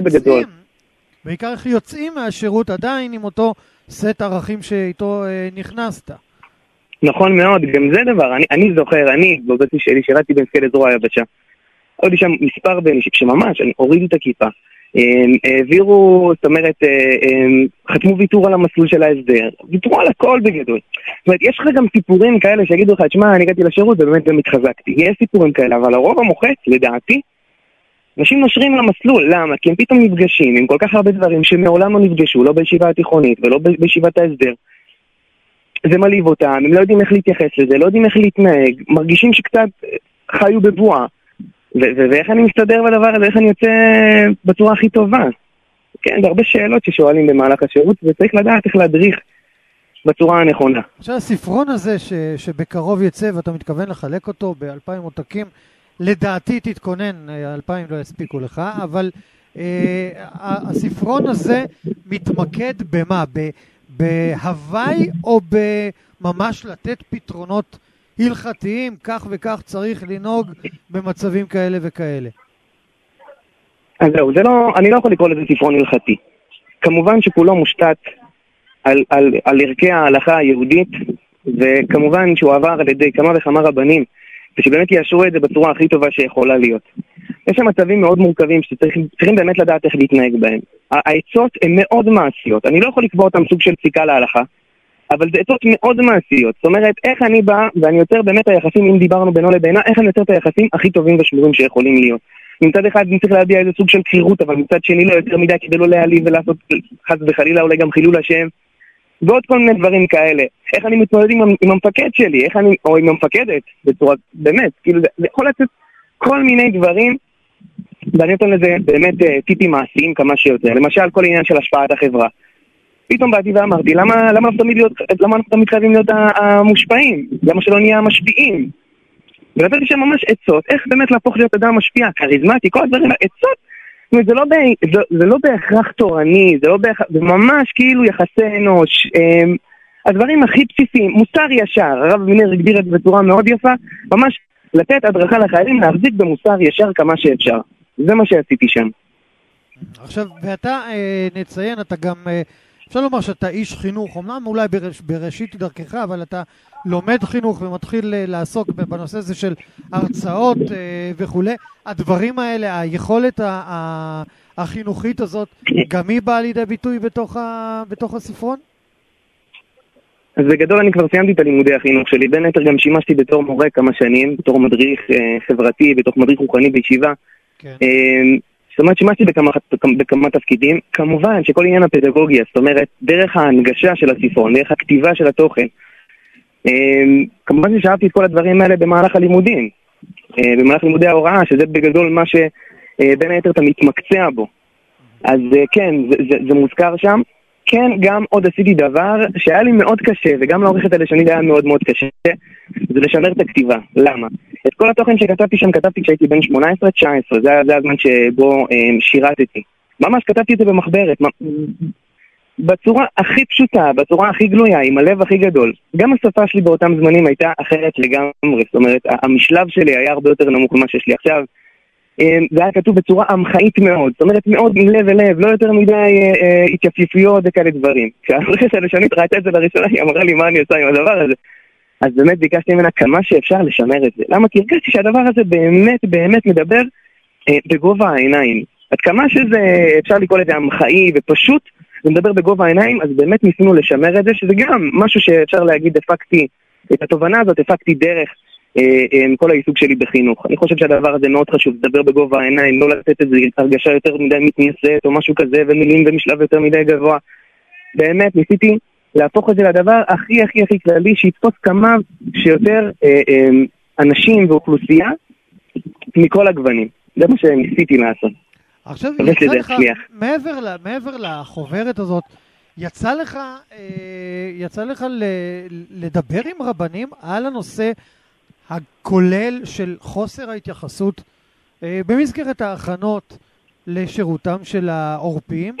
Speaker 2: איך יוצאים מהשירות עדיין עם אותו סט ערכים שאיתו נכנסת.
Speaker 5: נכון מאוד, גם זה דבר. אני זוכר, בבתי שלי שירתי במפקד זרוע היבשה. עוד שם מספר בני שממש, הורידו את הכיפה. העבירו, זאת אומרת, חתמו ויתור על המסלול של ההסדר, ויתרו על הכל בגדול. זאת אומרת, יש לך גם סיפורים כאלה שיגידו לך, תשמע, אני הגעתי לשירות ובאמת גם התחזקתי. יש סיפורים כאלה, אבל הרוב המוחץ, לדעתי, אנשים נושרים למסלול. למה? כי הם פתאום נפגשים עם כל כך הרבה דברים שמעולם לא נפגשו, לא בישיבה התיכונית ולא בישיבת ההסדר. זה מליב אותם, הם לא יודעים איך להתייחס לזה, לא יודעים איך להתנהג, מרגישים שקצת חיו בבועה. ואיך אני מסתדר בדבר הזה, איך אני יוצא בצורה הכי טובה. כן, זה הרבה שאלות ששואלים במהלך השירות, וצריך לדעת איך להדריך בצורה הנכונה.
Speaker 2: עכשיו, הספרון הזה שבקרוב יצא, ואתה מתכוון לחלק אותו ב2,000 עותקים, לדעתי תתכונן, 2,000 לא יספיקו לך, אבל הספרון הזה מתמקד במה? בהוואי או בממש לתת פתרונות הלכתיים, כך וכך צריך לנהוג במצבים כאלה וכאלה?
Speaker 5: אז זהו, אני לא יכול לקרוא לזה ספרון הלכתי. כמובן שכולו מושתת על ערכי ההלכה היהודית, וכמובן שהוא עבר על ידי כמה וכמה רבנים, ושבאמת יאשרו את זה בצורה הכי טובה שיכולה להיות. יש שם מצבים מאוד מורכבים שצריכים באמת לדעת איך להתנהג בהם. העצות הן מאוד מעשיות. אני לא יכול לקבוע אותם סוג של פסיקה להלכה, אבל זה עצות מאוד מעשיות. זאת אומרת, איך אני בא ואני יוצר באמת היחסים, אם דיברנו בינו לבינה, איך אני יוצר את היחסים הכי טובים ושמורים שיכולים להיות. מצד אחד אני צריך להביע איזה סוג של קרירות, אבל מצד שני לא יותר מדי כדי לא להעליב ולעשות חס וחלילה אולי גם חילול השם. ועוד כל מיני דברים כאלה. איך אני מתמודד עם המפקד שלי, או עם המפקדת, בצורה, באמת, כאילו זה יכול לצאת כל מיני דברים, ואני נותן לזה באמת טיפים מעשיים כמה שיותר. למשל, כל עניין של השפעת החברה. פתאום באתי ואמרתי, למה אנחנו תמיד חייבים להיות המושפעים? למה שלא נהיה המשפיעים? ונתתי שם ממש עצות, איך באמת להפוך להיות אדם משפיע, כריזמטי, כל הדברים, עצות. זאת אומרת, זה לא בהכרח תורני, זה ממש כאילו יחסי אנוש, הדברים הכי בסיסיים, מוסר ישר, הרב אבינר הגדיר את זה בצורה מאוד יפה, ממש לתת הדרכה לחיילים להחזיק במוסר ישר כמה שאפשר. זה מה שעשיתי שם.
Speaker 2: עכשיו, ואתה נציין, אתה גם, אפשר לומר שאתה איש חינוך, אמנם אולי בראשית דרכך, אבל אתה לומד חינוך ומתחיל לעסוק בנושא הזה של הרצאות וכו', הדברים האלה, היכולת החינוכית הזאת, גם היא באה לידי ביטוי בתוך הספרון?
Speaker 5: אז בגדול אני כבר סיימתי את הלימודי החינוך שלי, בין היתר גם שימשתי בתור מורה כמה שנים, בתור מדריך חברתי, בתור מדריך רוחני בישיבה.
Speaker 2: כן.
Speaker 5: זאת אומרת, שימשתי בכמה תפקידים. כמובן שכל עניין הפדגוגיה, זאת אומרת, דרך ההנגשה של הספרון, דרך הכתיבה של התוכן. כמובן ששאבתי את כל הדברים האלה במהלך הלימודים, במהלך לימודי ההוראה, שזה בגדול מה שבין היתר אתה מתמקצע בו. אז כן, זה מוזכר שם. כן, גם עוד עשיתי דבר שהיה לי מאוד קשה, וגם לעורכת הלשונית היה מאוד מאוד קשה, זה לשמר את הכתיבה. למה? את כל התוכן שכתבתי שם, כתבתי כשהייתי בן 18-19, זה הזמן שבו שירתתי. ממש כתבתי את זה במחברת, בצורה הכי פשוטה, בצורה הכי גלויה, עם הלב הכי גדול. גם השפה שלי באותם זמנים הייתה אחרת לגמרי, זאת אומרת, המשלב שלי היה הרבה יותר נמוך ממה שיש לי עכשיו. זה היה כתוב בצורה אמחאית מאוד, זאת אומרת מאוד מלב אל לב, לא יותר מדי התייפיפויות וכאלה דברים. כשהעורכת הלשונית ראתה את זה לראשונה, היא אמרה לי מה אני עושה עם הדבר הזה. אז באמת ביקשתי ממנה כמה שאפשר לשמר את זה. למה? כי הרגשתי שהדבר הזה באמת באמת מדבר בגובה העיניים. עד כמה שזה אפשר לקרוא לזה אמחאי ופשוט, זה מדבר בגובה העיניים, אז באמת ניסינו לשמר את זה, שזה גם משהו שאפשר להגיד, הפקתי את התובנה הזאת, הפקתי דרך כל העיסוק שלי בחינוך. אני חושב שהדבר הזה מאוד חשוב, לדבר בגובה העיניים, לא לתת איזו הרגשה יותר מדי מתנייסת או משהו כזה, ומילים ומשלב יותר מדי גבוה. באמת ניסיתי להפוך את זה לדבר הכי הכי הכי כללי, שיתפוס כמה שיותר אנשים ואוכלוסייה מכל הגוונים. זה מה שניסיתי לעשות.
Speaker 2: עכשיו מעבר לחוברת הזאת, יצא לך לדבר עם רבנים על הנושא הכולל של חוסר ההתייחסות במסגרת ההכנות לשירותם של העורפיים?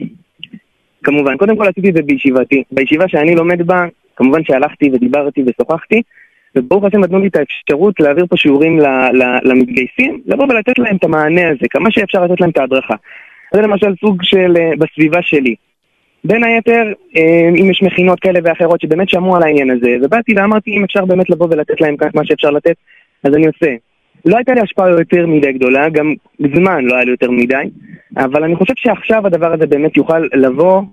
Speaker 5: כמובן, קודם כל עשיתי את זה בישיבתי. בישיבה שאני לומד בה, כמובן שהלכתי ודיברתי ושוחחתי, וברוך השם נתנו לי את האפשרות להעביר פה שיעורים למתגייסים, לבוא ולתת להם את המענה הזה, כמה שאפשר לתת להם את ההדרכה. זה למשל סוג של בסביבה שלי. בין היתר, אם יש מכינות כאלה ואחרות שבאמת שמעו על העניין הזה, ובאתי ואמרתי אם אפשר באמת לבוא ולתת להם מה שאפשר לתת, אז אני עושה. לא הייתה לי השפעה יותר מדי גדולה, גם בזמן לא היה לי יותר מדי, אבל אני חושב שעכשיו הדבר הזה באמת יוכל לבוא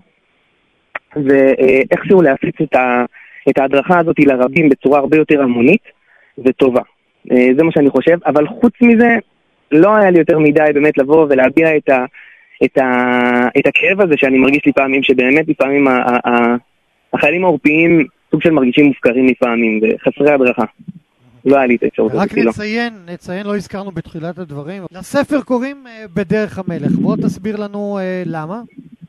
Speaker 5: ואיכשהו להפיץ את ההדרכה הזאת לרבים בצורה הרבה יותר המונית וטובה. זה מה שאני חושב, אבל חוץ מזה לא היה לי יותר מדי באמת לבוא ולהביע את הכאב הזה שאני מרגיש לפעמים, שבאמת לפעמים החיילים העורפיים סוג של מרגישים מופקרים לפעמים, וחסרי הדרכה. לא היה לי את האפשרות הזאת.
Speaker 2: רק נציין, לא הזכרנו בתחילת הדברים. לספר קוראים בדרך המלך. בוא תסביר לנו למה.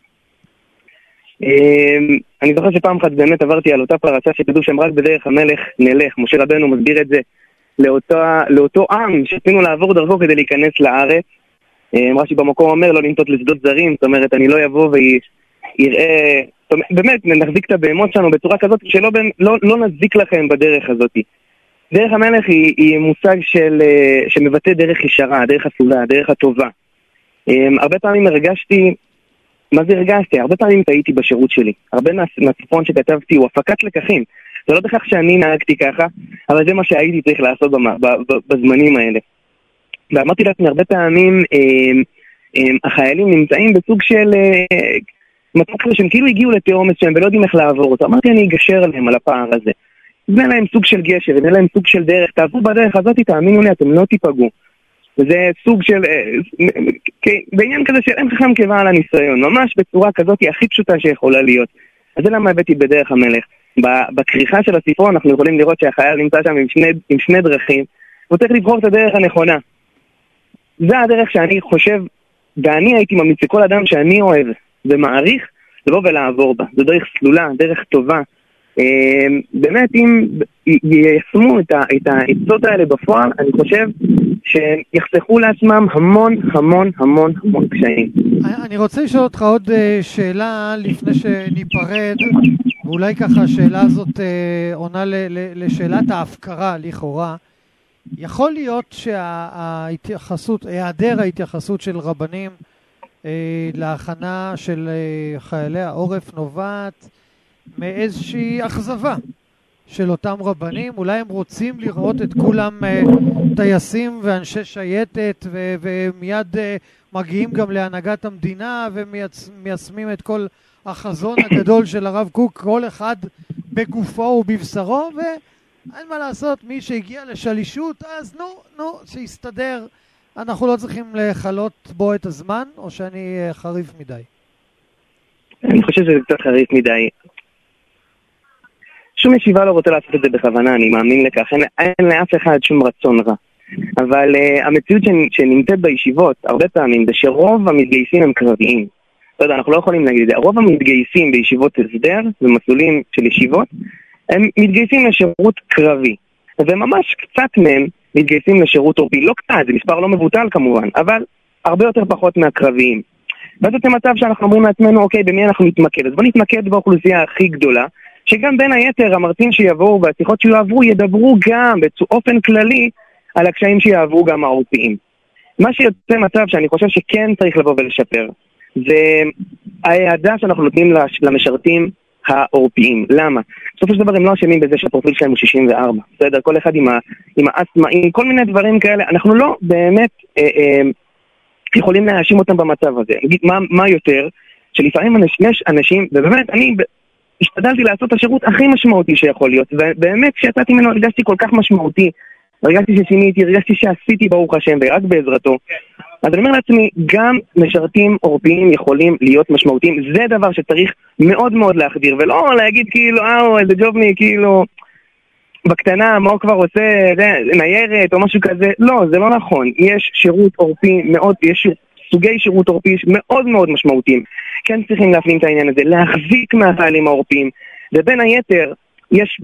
Speaker 5: אני זוכר שפעם אחת באמת עברתי על אותה פרשה שכתוב שם רק בדרך המלך נלך. משה רבנו מסביר את זה לאותו עם שרצינו לעבור דרכו כדי להיכנס לארץ. רש"י במקום אומר לא לנטות לשדות זרים, זאת אומרת אני לא יבוא ויראה, באמת נחזיק את הבהמות שלנו בצורה כזאת שלא נזיק לכם בדרך הזאת. דרך המלך היא מושג שמבטא דרך ישרה, דרך הסולה, דרך הטובה. הרבה פעמים הרגשתי, מה זה הרגשתי? הרבה פעמים טעיתי בשירות שלי. הרבה מהספרון שכתבתי הוא הפקת לקחים. זה לא בכך שאני נהגתי ככה, אבל זה מה שהייתי צריך לעשות בזמנים האלה. ואמרתי לעצמי, הרבה פעמים החיילים נמצאים בסוג של מצב כזה שהם כאילו הגיעו לתאום מסוים ולא יודעים איך לעבור אותו. אמרתי, אני אגשר עליהם על הפער הזה. זה להם סוג של גשר, זה להם סוג של דרך. תעברו בדרך הזאת, תאמינו לי, אתם לא תיפגעו. וזה סוג של, בעניין כזה של אין חכם כבעל הניסיון, ממש בצורה כזאת הכי פשוטה שיכולה להיות. אז זה למה הבאתי בדרך המלך. בכריכה של הספרון אנחנו יכולים לראות שהחייל נמצא שם עם שני דרכים, הוא צריך לבחור את הדרך הנכונה. זה הדרך שאני חושב, ואני הייתי ממליץ לכל אדם שאני אוהב ומעריך, לבוא ולעבור בה. זו דרך סלולה, דרך טובה. באמת, אם יישמו את העצות האלה בפועל, אני חושב שיחסכו לעצמם המון המון המון המון קשיים.
Speaker 2: אני רוצה לשאול אותך עוד שאלה לפני שניפרד, ואולי ככה השאלה הזאת עונה לשאלת ההפקרה לכאורה. יכול להיות שההתייחסות, היעדר ההתייחסות של רבנים להכנה של חיילי העורף נובעת מאיזושהי אכזבה של אותם רבנים? אולי הם רוצים לראות את כולם טייסים ואנשי שייטת ומיד מגיעים גם להנהגת המדינה ומיישמים את כל החזון הגדול של הרב קוק, כל אחד בגופו ובבשרו, ואין מה לעשות, מי שהגיע לשלישות, אז נו, שיסתדר. אנחנו לא צריכים לחלות בו את הזמן, או שאני חריף מדי?
Speaker 5: אני חושב שזה קצת חריף מדי. שום ישיבה לא רוצה לעשות את זה בכוונה, אני מאמין לכך. אין לאף אחד שום רצון רע. אבל המציאות שנמצאת בישיבות, הרבה פעמים, זה שרוב המתגייסים הם קרביים. לא יודע, אנחנו לא יכולים להגיד את זה. רוב המתגייסים בישיבות הסדר, במסלולים של ישיבות, הם מתגייסים לשירות קרבי. וממש קצת מהם מתגייסים לשירות עורפי. לא קצת, זה מספר לא מבוטל כמובן, אבל הרבה יותר פחות מהקרביים. ואז זה מצב שאנחנו אומרים לעצמנו, אוקיי, במי אנחנו נתמקד? אז בוא נתמקד באוכלוסייה הכי גדולה, שגם בין היתר המרצים שיבואו והשיחות שיעברו ידברו גם באופן כללי על הקשיים שיעברו גם העורפיים. מה שיוצא מצב שאני חושב שכן צריך לבוא ולשפר, זה ההעדה שאנחנו נותנים למשרתים העורפיים. למה? בסופו של דבר הם לא אשמים בזה שהפרופיל שלהם הוא 64. בסדר, כל אחד עם האסמה, עם כל מיני דברים כאלה. אנחנו לא באמת יכולים להאשים אותם במצב הזה. נגיד, מה יותר? שלפעמים יש אנשים, ובאמת אני השתדלתי לעשות את השירות הכי משמעותי שיכול להיות, ובאמת כשיצאתי ממנו הרגשתי כל כך משמעותי, הרגשתי ששיניתי, הרגשתי שעשיתי ברוך השם ורק בעזרתו. אז אני אומר לעצמי, גם משרתים עורפיים יכולים להיות משמעותיים. זה דבר שצריך מאוד מאוד להחדיר, ולא להגיד כאילו, איזה ג'ובני, כאילו, בקטנה, מה הוא כבר עושה, ניירת או משהו כזה. לא, זה לא נכון. יש שירות עורפי מאוד, יש סוגי שירות עורפי מאוד מאוד משמעותיים. כן צריכים להפנים את העניין הזה, להחזיק מהחיילים העורפיים. ובין היתר, יש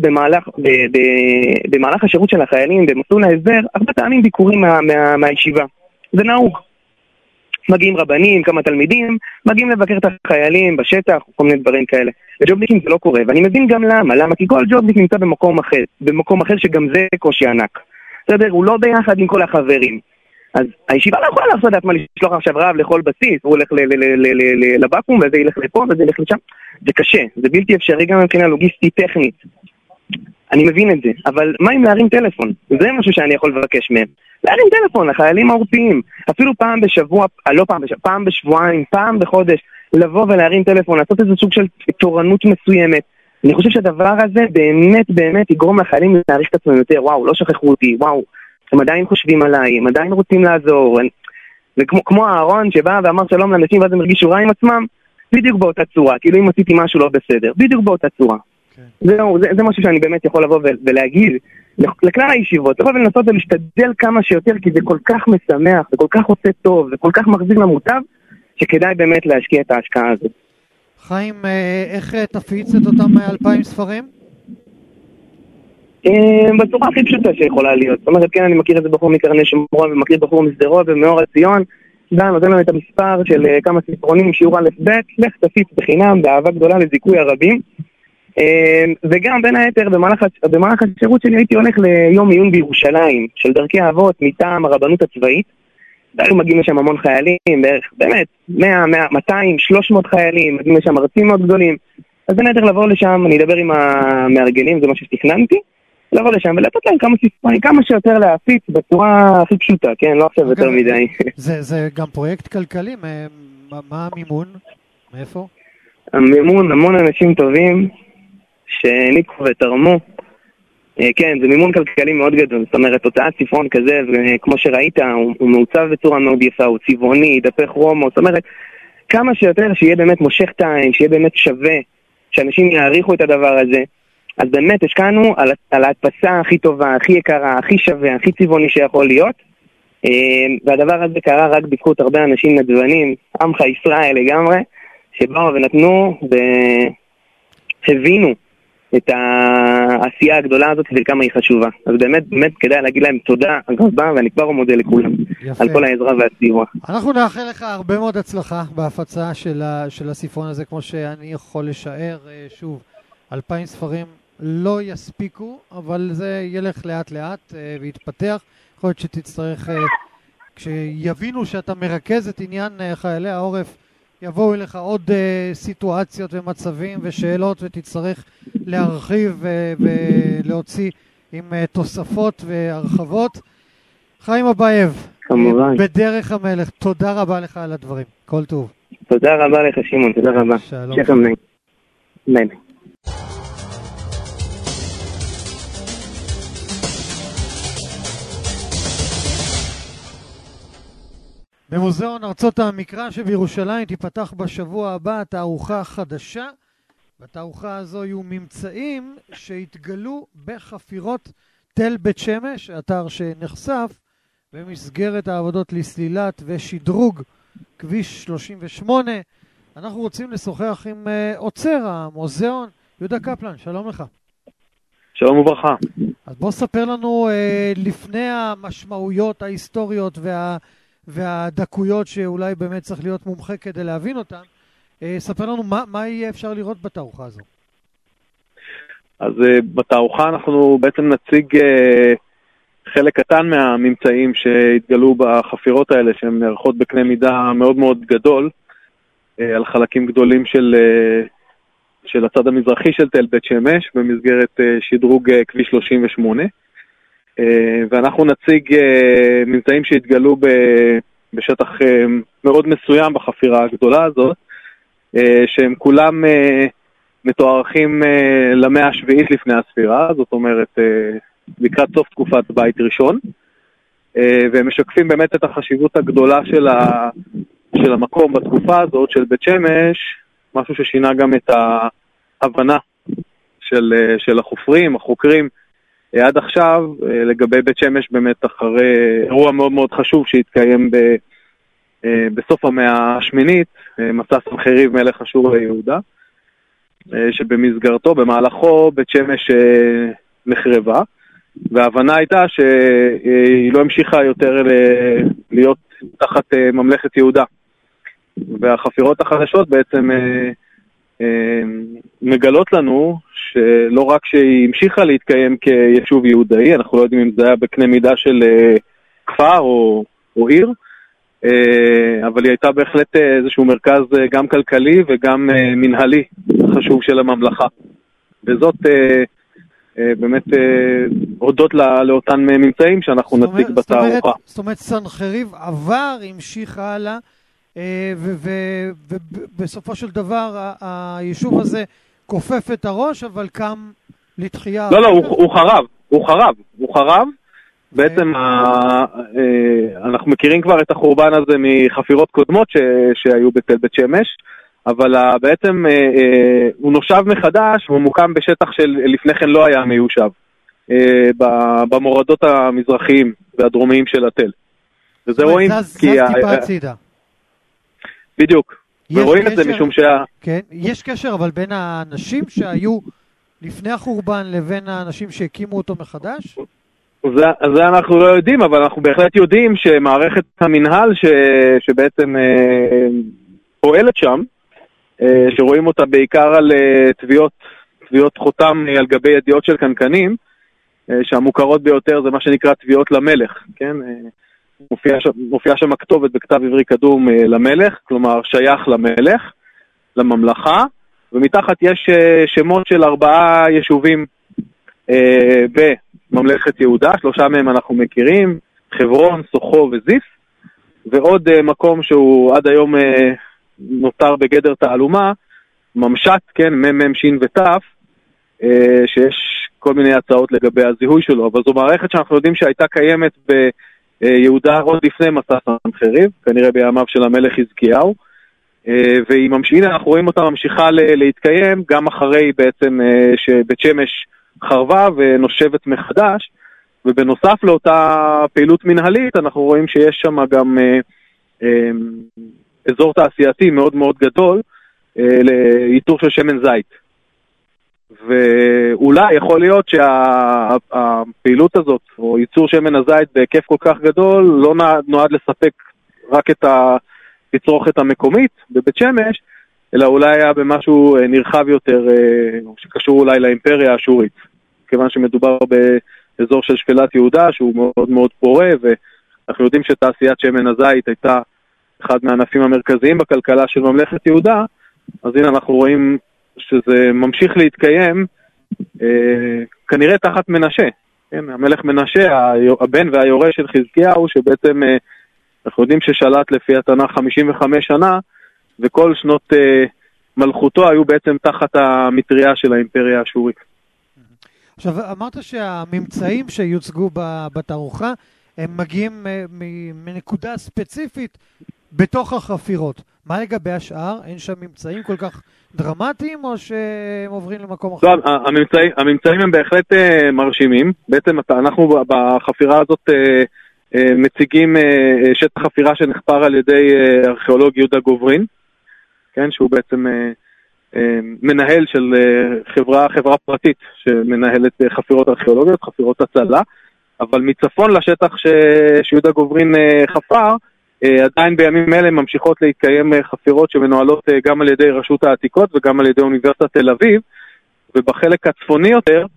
Speaker 5: במהלך השירות של החיילים, במסלול ההסדר, הרבה פעמים ביקורים מהישיבה. זה נהוג. מגיעים רבנים, כמה תלמידים, מגיעים לבקר את החיילים בשטח, כל מיני דברים כאלה. לג'ובניקים זה לא קורה, ואני מבין גם למה. למה? כי כל ג'ובניק נמצא במקום אחר שגם זה קושי ענק. בסדר, הוא לא ביחד עם כל החברים. אז הישיבה לא יכולה לעשות מה לשלוח עכשיו רב לכל בסיס, הוא הולך לבקום, וזה ילך לפה, וזה ילך לשם. זה קשה, זה בלתי אפשרי גם מבחינה לוגיסטית טכנית. אני מבין את זה, אבל מה אם להרים טלפון? זה משהו שאני יכול לבקש מהם. להרים טלפון לחיילים העורפיים, אפילו פעם בשבוע, לא פעם בשבוע, פעם בשבועיים, פעם בחודש, לבוא ולהרים טלפון, לעשות איזה סוג של תורנות מסוימת. אני חושב שהדבר הזה באמת יגרום לחיילים להעריך את עצמם יותר. וואו, לא שכחו אותי, וואו, הם עדיין חושבים עליי, הם עדיין רוצים לעזור. וכמו הארון שבא ואמר שלום לאנשים ואז הם הרגישו רע עם עצמם, בדיוק באותה צורה, כאילו אם עשיתי משהו לא בסדר, בדיוק באותה צורה. זה משהו שאני באמת יכול לבוא ולהגיד לכלל הישיבות, לבוא ולנסות ולהשתדל כמה שיותר, כי זה כל כך משמח, זה כל כך עושה טוב, זה כל כך מחזיק למוטב, שכדאי באמת להשקיע את ההשקעה הזאת.
Speaker 2: חיים, איך תפיץ את אותם 2,000 ספרים?
Speaker 5: בצורה הכי פשוטה שיכולה להיות. זאת אומרת, כן, אני מכיר את זה בחור מקרני שמורה, ומכיר בחור משדרות ומאור הציון, דן נותן לנו את המספר של כמה ספרונים, שיעור א' ב', לך תפיץ בחינם, באהבה גדולה לזיכוי הרבים. וגם בין היתר במהלך השירות שלי הייתי הולך ליום עיון בירושלים של דרכי האבות מטעם הרבנות הצבאית. והיו מגיעים לשם המון חיילים, בערך באמת 100, 200, 300 חיילים, מגיעים לשם מרצים מאוד גדולים. אז בין היתר לבוא לשם, אני אדבר עם המארגנים, זה מה שתכננתי, לבוא לשם ולתת להם כמה ספרים, כמה שיותר להפיץ בצורה הכי פשוטה, כן, לא עכשיו יותר מדי.
Speaker 2: זה גם פרויקט כלכלי, מה המימון? מאיפה?
Speaker 5: המימון, המון אנשים טובים שניקו ותרמו. כן, זה מימון כלכלי מאוד גדול. זאת אומרת, הוצאת ספרון כזה, כמו שראית, הוא מעוצב בצורה מאוד יפה, הוא צבעוני, דפי כרומו. זאת אומרת, כמה שיותר שיהיה באמת מושך טיים, שיהיה באמת שווה, שאנשים יעריכו את הדבר הזה. אז באמת השקענו על ההדפסה הכי טובה, הכי יקרה, הכי שווה, הכי צבעוני שיכול להיות. והדבר הזה קרה רק בזכות הרבה אנשים נדבנים, עמך ישראל לגמרי, שבאו ונתנו והבינו את העשייה הגדולה הזאת וכמה היא חשובה. אז באמת כדאי להגיד להם תודה רבה, ואני כבר מודה לכולם על כל העזרה והסיוע.
Speaker 2: אנחנו נאחל לך הרבה מאוד הצלחה בהפצה של הספרון הזה, כמו שאני יכול לשער. שוב, 2,000 ספרים לא יספיקו, אבל זה ילך לאט לאט ויתפתח. יכול להיות שתצטרך, כשיבינו שאתה מרכז את עניין חיילי העורף יבואו אליך עוד סיטואציות ומצבים ושאלות ותצטרך להרחיב ולהוציא עם תוספות והרחבות. חיים אבייב, בדרך המלך, תודה רבה לך על הדברים. כל טוב.
Speaker 5: תודה רבה לך שמעון, תודה רבה.
Speaker 2: שלום.
Speaker 5: ביי.
Speaker 2: במוזיאון ארצות המקרא שבירושלים תיפתח בשבוע הבא תערוכה חדשה. בתערוכה הזו יהיו ממצאים שהתגלו בחפירות תל בית שמש, אתר שנחשף במסגרת העבודות לסלילת ושדרוג כביש 38. אנחנו רוצים לשוחח עם עוצר המוזיאון, יהודה קפלן, שלום לך.
Speaker 6: שלום וברכה.
Speaker 2: אז בוא ספר לנו לפני המשמעויות ההיסטוריות והדקויות שאולי באמת צריך להיות מומחה כדי להבין אותן, ספר לנו מה יהיה אפשר לראות בתערוכה הזו.
Speaker 6: אז בתערוכה אנחנו בעצם נציג חלק קטן מהממצאים שהתגלו בחפירות האלה, שהן נערכות בקנה מידה מאוד מאוד גדול, על חלקים גדולים של הצד המזרחי של תל בית שמש, במסגרת שדרוג כביש 38. ואנחנו נציג ממצאים שהתגלו בשטח מאוד מסוים בחפירה הגדולה הזאת, שהם כולם מתוארכים למאה השביעית לפני הספירה, זאת אומרת לקראת סוף תקופת בית ראשון, והם משקפים באמת את החשיבות הגדולה של המקום בתקופה הזאת של בית שמש, משהו ששינה גם את ההבנה של החופרים, החוקרים, עד עכשיו לגבי בית שמש באמת אחרי אירוע מאוד מאוד חשוב שהתקיים בסוף המאה השמינית, מסע סנחריב מלך אשור ליהודה, שבמסגרתו, במהלכו, בית שמש נחרבה, וההבנה הייתה שהיא לא המשיכה יותר להיות תחת ממלכת יהודה. והחפירות החדשות בעצם מגלות לנו שלא רק שהיא המשיכה להתקיים כיישוב יהודאי, אנחנו לא יודעים אם זה היה בקנה מידה של כפר או עיר, אבל היא הייתה בהחלט איזשהו מרכז גם כלכלי וגם מנהלי חשוב של הממלכה. וזאת באמת הודות לאותן ממצאים שאנחנו נציג בתערוכה.
Speaker 2: זאת אומרת, סנחריב עבר, המשיך הלאה, ובסופו של דבר היישוב הזה כופף את הראש, אבל קם לתחייה.
Speaker 6: לא, הוא חרב. בעצם אנחנו מכירים כבר את החורבן הזה מחפירות קודמות שהיו בתל בית שמש, אבל בעצם הוא נושב מחדש, הוא מוקם בשטח שלפני כן לא היה מיושב, במורדות המזרחיים והדרומיים של התל. וזה רואים
Speaker 2: כי... זז טיפה הצידה.
Speaker 6: בדיוק. ורואים את זה משום
Speaker 2: כן, יש קשר אבל בין האנשים שהיו לפני החורבן לבין האנשים שהקימו אותו מחדש?
Speaker 6: זה אנחנו לא יודעים, אבל אנחנו בהחלט יודעים שמערכת המנהל שבעצם פועלת שם, שרואים אותה בעיקר על תביעות חותם על גבי ידיעות של קנקנים, שהמוכרות ביותר זה מה שנקרא תביעות למלך, כן? מופיעה שם הכתובת בכתב עברי קדום למלך, כלומר שייך למלך, לממלכה, ומתחת יש שמות של 4 יישובים בממלכת יהודה, 3 מהם אנחנו מכירים, חברון, סוחו וזיף, ועוד מקום שהוא עד היום נותר בגדר תעלומה, ממשת, כן, מם שין ותף, שיש כל מיני הצעות לגבי הזיהוי שלו, אבל זו מערכת שאנחנו יודעים שהייתה קיימת ביהודה עוד לפני מסע סנחריב, כנראה בימיו של המלך חזקיהו, והיא ממשיכה, אנחנו רואים אותה ממשיכה להתקיים גם אחרי בעצם שבית שמש חרבה ונושבת מחדש, ובנוסף לאותה פעילות מנהלית אנחנו רואים שיש שם גם אזור תעשייתי מאוד מאוד גדול לייצור של שמן זית. ואולי יכול להיות שהפעילות הזאת, או ייצור שמן הזית בהיקף כל כך גדול, לא נועד לספק רק את התצרוכת המקומית בבית שמש, אלא אולי היה במשהו נרחב יותר, שקשור אולי לאימפריה האשורית. כיוון שמדובר באזור של שפלת יהודה, שהוא מאוד מאוד פורה, ואנחנו יודעים שתעשיית שמן הזית הייתה אחד מהענפים המרכזיים בכלכלה של ממלכת יהודה, אז הנה אנחנו רואים שזה ממשיך להתקיים, כנראה תחת מנשה. כן, המלך מנשה, הבן והיורש של חזקיהו, שבעצם אנחנו יודעים ששלט לפי התנ"ך 55 שנה, וכל שנות מלכותו היו בעצם תחת המטריה של האימפריה האשורית.
Speaker 2: עכשיו, אמרת שהממצאים שיוצגו בתערוכה, הם מגיעים מנקודה ספציפית בתוך החפירות. מה לגבי השאר? אין שם ממצאים כל כך דרמטיים, או שהם עוברים למקום אחר?
Speaker 6: לא, הממצאים הם בהחלט מרשימים. בעצם אנחנו בחפירה הזאת מציגים שטח חפירה שנחפר על ידי ארכיאולוג יהודה גוברין, כן, שהוא בעצם מנהל של חברה פרטית שמנהלת חפירות ארכיאולוגיות, חפירות הצלה, אבל מצפון לשטח שיהודה גוברין חפר, עדיין בימים אלה ממשיכות להתקיים חפירות שמנוהלות גם על ידי רשות העתיקות וגם על ידי אוניברסיטת תל אביב, ובחלק הצפוני יותר,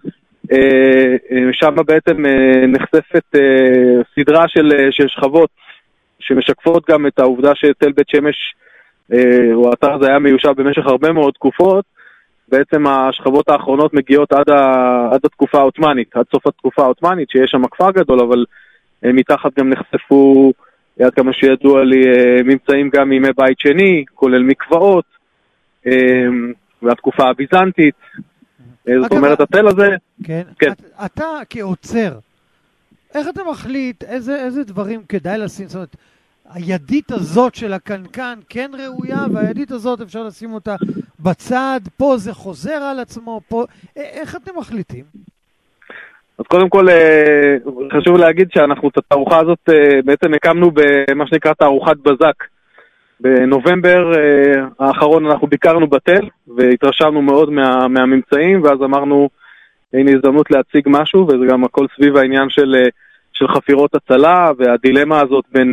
Speaker 6: שם בעצם נחשפת סדרה של שכבות שמשקפות גם את העובדה שתל בית שמש, או האתר הזה היה מיושב במשך הרבה מאוד תקופות. בעצם השכבות האחרונות מגיעות עד התקופה העות'מאנית, עד סוף התקופה העות'מאנית, שיש שם כפר גדול, אבל מתחת גם נחשפו, עד כמה שידוע לי, ממצאים גם מימי בית שני, כולל מקוואות, והתקופה הביזנטית. זאת אומרת, התל הזה...
Speaker 2: כן. אתה כעוצר, איך אתה מחליט איזה דברים כדאי לשים? זאת אומרת, הידית הזאת של הקנקן כן ראויה, והידית הזאת אפשר לשים אותה בצד, פה זה חוזר על עצמו, פה... איך אתם מחליטים?
Speaker 6: אז קודם כל, חשוב להגיד שאנחנו את התערוכה הזאת בעצם הקמנו במה שנקרא תערוכת בזק. בנובמבר האחרון אנחנו ביקרנו בתל, והתרשמנו מאוד מהממצאים, ואז אמרנו, הנה הזדמנות להציג משהו, וזה גם הכל סביב העניין של חפירות הצלה, והדילמה הזאת בין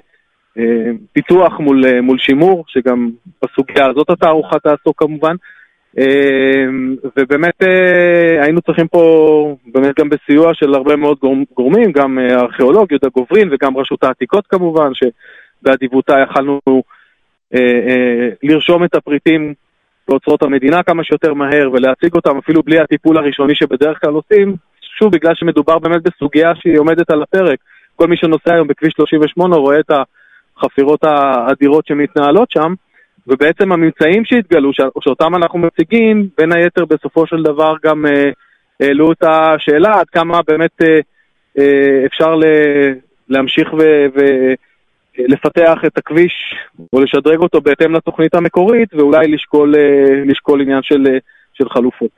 Speaker 6: פיתוח מול שימור, שגם בסוגיה הזאת התערוכה תעסוק כמובן, ובאמת היינו צריכים פה באמת גם בסיוע של הרבה מאוד גורמים, גם ארכיאולוג יהודה גוברין וגם רשות העתיקות כמובן, שבאדיבותה יכלנו לרשום את הפריטים באוצרות המדינה כמה שיותר מהר ולהציג אותם אפילו בלי הטיפול הראשוני שבדרך כלל עושים, שוב בגלל שמדובר באמת בסוגיה שהיא עומדת על הפרק. כל מי שנוסע היום בכביש 38 רואה את החפירות האדירות שמתנהלות שם, ובעצם הממצאים שהתגלו, שאותם אנחנו מציגים, בין היתר בסופו של דבר גם העלו את השאלה עד כמה באמת אפשר להמשיך ולפתח את הכביש או לשדרג אותו בהתאם לתוכנית המקורית, ואולי לשקול עניין של חלופות.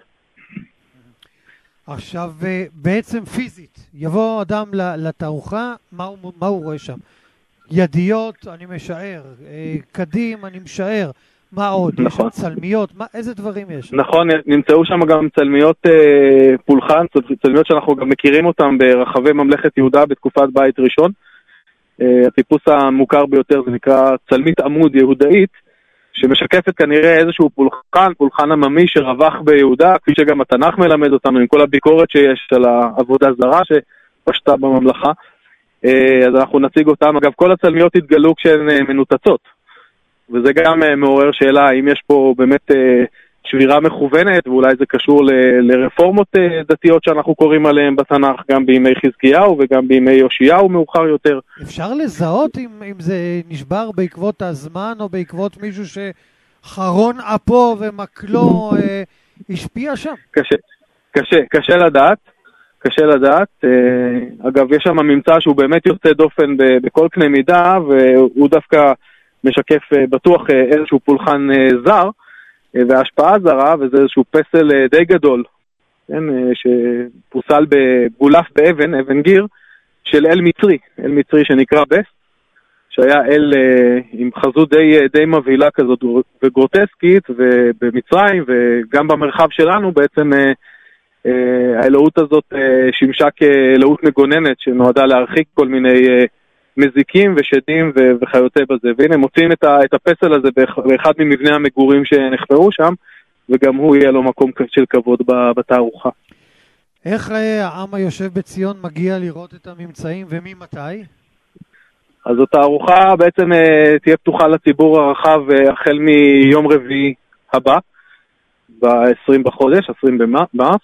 Speaker 2: עכשיו בעצם פיזית, יבוא אדם לתערוכה, מה הוא רואה שם? ידיות, אני משער, קדים, אני משער, מה עוד? נכון. יש צלמיות, איזה דברים יש?
Speaker 6: נכון, נמצאו שם גם צלמיות פולחן, צלמיות שאנחנו גם מכירים אותם ברחבי ממלכת יהודה בתקופת בית ראשון. הטיפוס המוכר ביותר זה נקרא צלמית עמוד יהודאית, שמשקפת כנראה איזשהו פולחן עממי שרווח ביהודה, כפי שגם התנ"ך מלמד אותנו עם כל הביקורת שיש על העבודה זרה שפשטה בממלכה. אז אנחנו נציג אותם. אגב, כל הצלמיות התגלו כשהן מנותצות, וזה גם מעורר שאלה האם יש פה באמת שבירה מכוונת, ואולי זה קשור לרפורמות דתיות שאנחנו קוראים עליהן בתנ"ך, גם בימי חזקיהו וגם בימי יאשיהו מאוחר יותר.
Speaker 2: אפשר לזהות אם זה נשבר בעקבות הזמן או בעקבות מישהו שחרון אפו ומקלו השפיע שם?
Speaker 6: קשה לדעת. קשה לדעת. אגב, יש שם ממצא שהוא באמת יוצא דופן בכל קנה מידה, והוא דווקא משקף בטוח איזשהו פולחן זר, וההשפעה זרה, וזה איזשהו פסל די גדול, כן, שפוסל בגולף באבן, אבן גיר, של אל מצרי שנקרא בסט, שהיה אל עם חזות די מבהילה כזאת וגרוטסקית, ובמצרים וגם במרחב שלנו בעצם האלוהות הזאת שימשה כאלוהות מגוננת שנועדה להרחיק כל מיני מזיקים ושדים וכיוצא בזה. והנה מוצאים את הפסל הזה באחד ממבני המגורים שנחפרו שם, וגם הוא יהיה לו מקום של כבוד בתערוכה.
Speaker 2: איך העם היושב בציון מגיע לראות את הממצאים וממתי?
Speaker 6: אז התערוכה בעצם תהיה פתוחה לציבור הרחב החל מיום רביעי הבא, ב-20 בחודש, 20 במרס,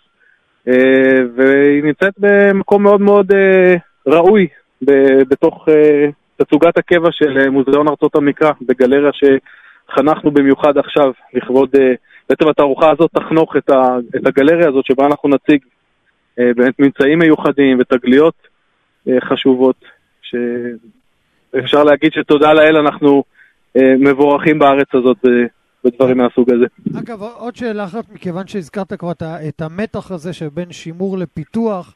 Speaker 6: והיא נמצאת במקום מאוד מאוד ראוי בתוך תצוגת הקבע של מוזיאון ארצות המקרא, בגלריה שחנכנו במיוחד עכשיו, לכבוד, בעצם התערוכה הזאת תחנוך את הגלריה הזאת, שבה אנחנו נציג באמת ממצאים מיוחדים ותגליות חשובות, שאפשר להגיד שתודה לאל אנחנו מבורכים בארץ הזאת בדברים מהסוג הזה.
Speaker 2: אגב, עוד שאלה אחת, מכיוון שהזכרת כבר את המתח הזה שבין שימור לפיתוח,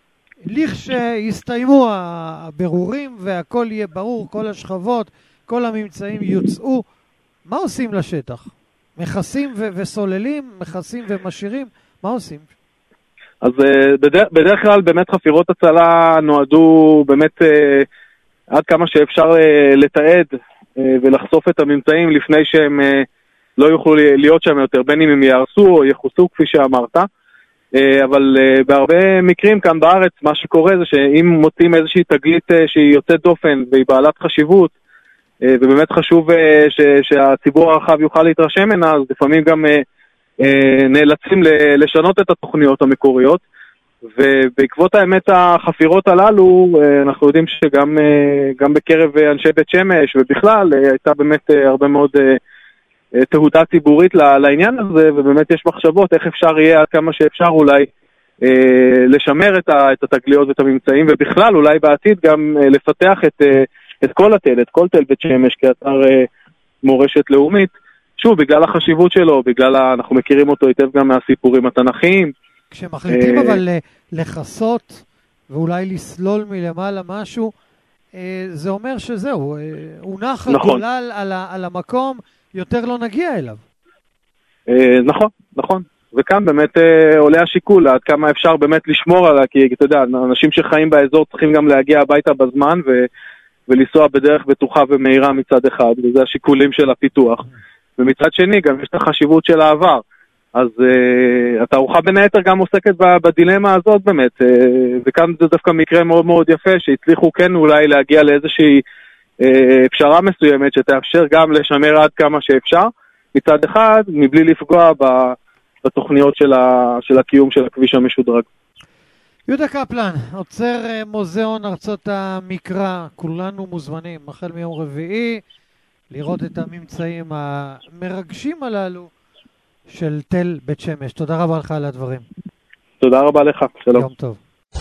Speaker 2: לכשיסתיימו הבירורים והכל יהיה ברור, כל השכבות, כל הממצאים יוצאו, מה עושים לשטח? מכסים וסוללים, מכסים ומשאירים, מה עושים?
Speaker 6: אז בדרך כלל באמת חפירות הצלה נועדו באמת עד כמה שאפשר לתעד ולחשוף את הממצאים לפני שהם לא יוכלו להיות שם יותר, בין אם הם יהרסו או יחוסו כפי שאמרת. אבל בהרבה מקרים כאן בארץ מה שקורה זה שאם מוצאים איזושהי תגלית שהיא יוצאת דופן והיא בעלת חשיבות ובאמת חשוב שהציבור הרחב יוכל להתרשם ממנה, אז לפעמים גם נאלצים לשנות את התוכניות המקוריות, ובעקבות האמת החפירות הללו אנחנו יודעים שגם בקרב אנשי בית שמש ובכלל הייתה באמת הרבה מאוד תהודה ציבורית לעניין הזה, ובאמת יש מחשבות איך אפשר יהיה עד כמה שאפשר אולי לשמר את התגליות ואת הממצאים, ובכלל אולי בעתיד גם לפתח את כל התל, את כל תל בית שמש כאתר מורשת לאומית, שוב בגלל החשיבות שלו, אנחנו מכירים אותו היטב גם מהסיפורים התנ"כיים.
Speaker 2: כשמחליטים אבל לחסות ואולי לסלול מלמעלה משהו, זה אומר שזהו, הונח הגולל על המקום, יותר לא נגיע אליו.
Speaker 6: נכון. וכאן באמת עולה השיקול עד כמה אפשר באמת לשמור עליה, כי אתה יודע, אנשים שחיים באזור צריכים גם להגיע הביתה בזמן ולנסוע בדרך בטוחה ומהירה מצד אחד, וזה השיקולים של הפיתוח. ומצד שני גם יש את החשיבות של העבר. אז התערוכה בין היתר גם עוסקת בדילמה הזאת באמת, וכאן זה דווקא מקרה מאוד מאוד יפה, שהצליחו כן אולי להגיע לאיזושהי פשרה מסוימת שתאפשר גם לשמר עד כמה שאפשר, מצד אחד, מבלי לפגוע בתוכניות של הקיום של הכביש המשודרג.
Speaker 2: יהודה קפלן, עוצר מוזיאון ארצות המקרא, כולנו מוזמנים החל מיום רביעי לראות את הממצאים המרגשים הללו של תל בית שמש. תודה רבה לך על הדברים.
Speaker 6: תודה רבה לך, שלום.
Speaker 2: יום טוב.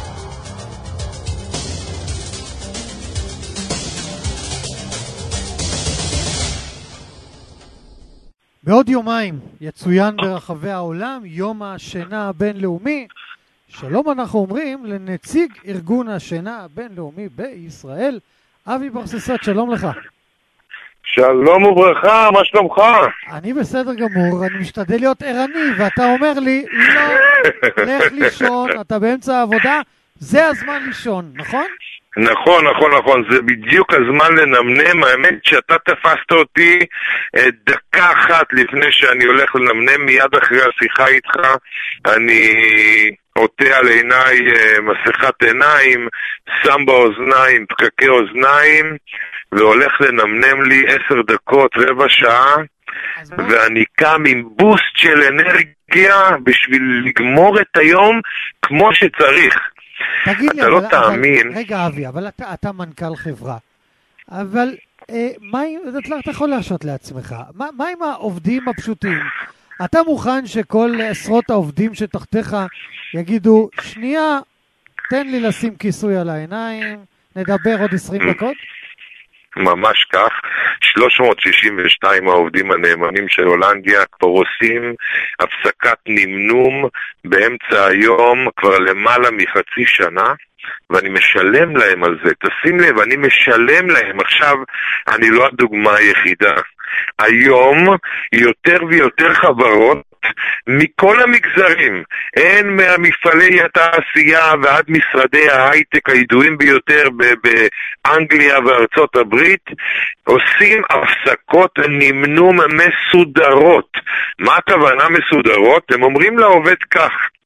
Speaker 2: בעוד יומיים יצוין ברחבי העולם יום השינה הבינלאומי. שלום אנחנו אומרים לנציג ארגון השינה הבינלאומי בישראל, אבי ברססת, שלום לך.
Speaker 7: שלום וברכה, מה שלומך?
Speaker 2: אני בסדר גמור, אני משתדל להיות ערני, ואתה אומר לי, לא, לך לישון, אתה באמצע העבודה, זה הזמן לישון, נכון?
Speaker 7: נכון, זה בדיוק הזמן לנמנם. האמת שאתה תפסת אותי דקה אחת לפני שאני הולך לנמנם, מיד אחרי השיחה איתך אני עוטה על עיניי מסכת עיניים, שם באוזניים פקקי אוזניים והולך לנמנם לי 10 דקות, רבע שעה, ואני קם עם בוסט של אנרגיה בשביל לגמור את היום כמו שצריך.
Speaker 2: תגיד לי,
Speaker 7: אתה לא תאמין.
Speaker 2: רגע אבי, אבל אתה מנכ"ל חברה, אבל אתה יכול להרשות לעצמך, מה עם העובדים הפשוטים? אתה מוכן שכל עשרות העובדים שתחתיך יגידו, שנייה, תן לי לשים כיסוי על העיניים, נדבר עוד 20 דקות?
Speaker 7: ממש כך. 362 העובדים הנאמנים של הולנדיה כבר עושים הפסקת נמנום באמצע היום כבר למעלה מחצי שנה, ואני משלם להם על זה. תשים לב, אני משלם להם. עכשיו, אני לא הדוגמה היחידה. היום יותר ויותר חברות מכל המגזרים, הן מהמפעלי התעשייה ועד משרדי ההייטק הידועים ביותר באנגליה וארצות הברית, עושים הפסקות נמנום מסודרות. מה הכוונה מסודרות? הם אומרים לעובד כך: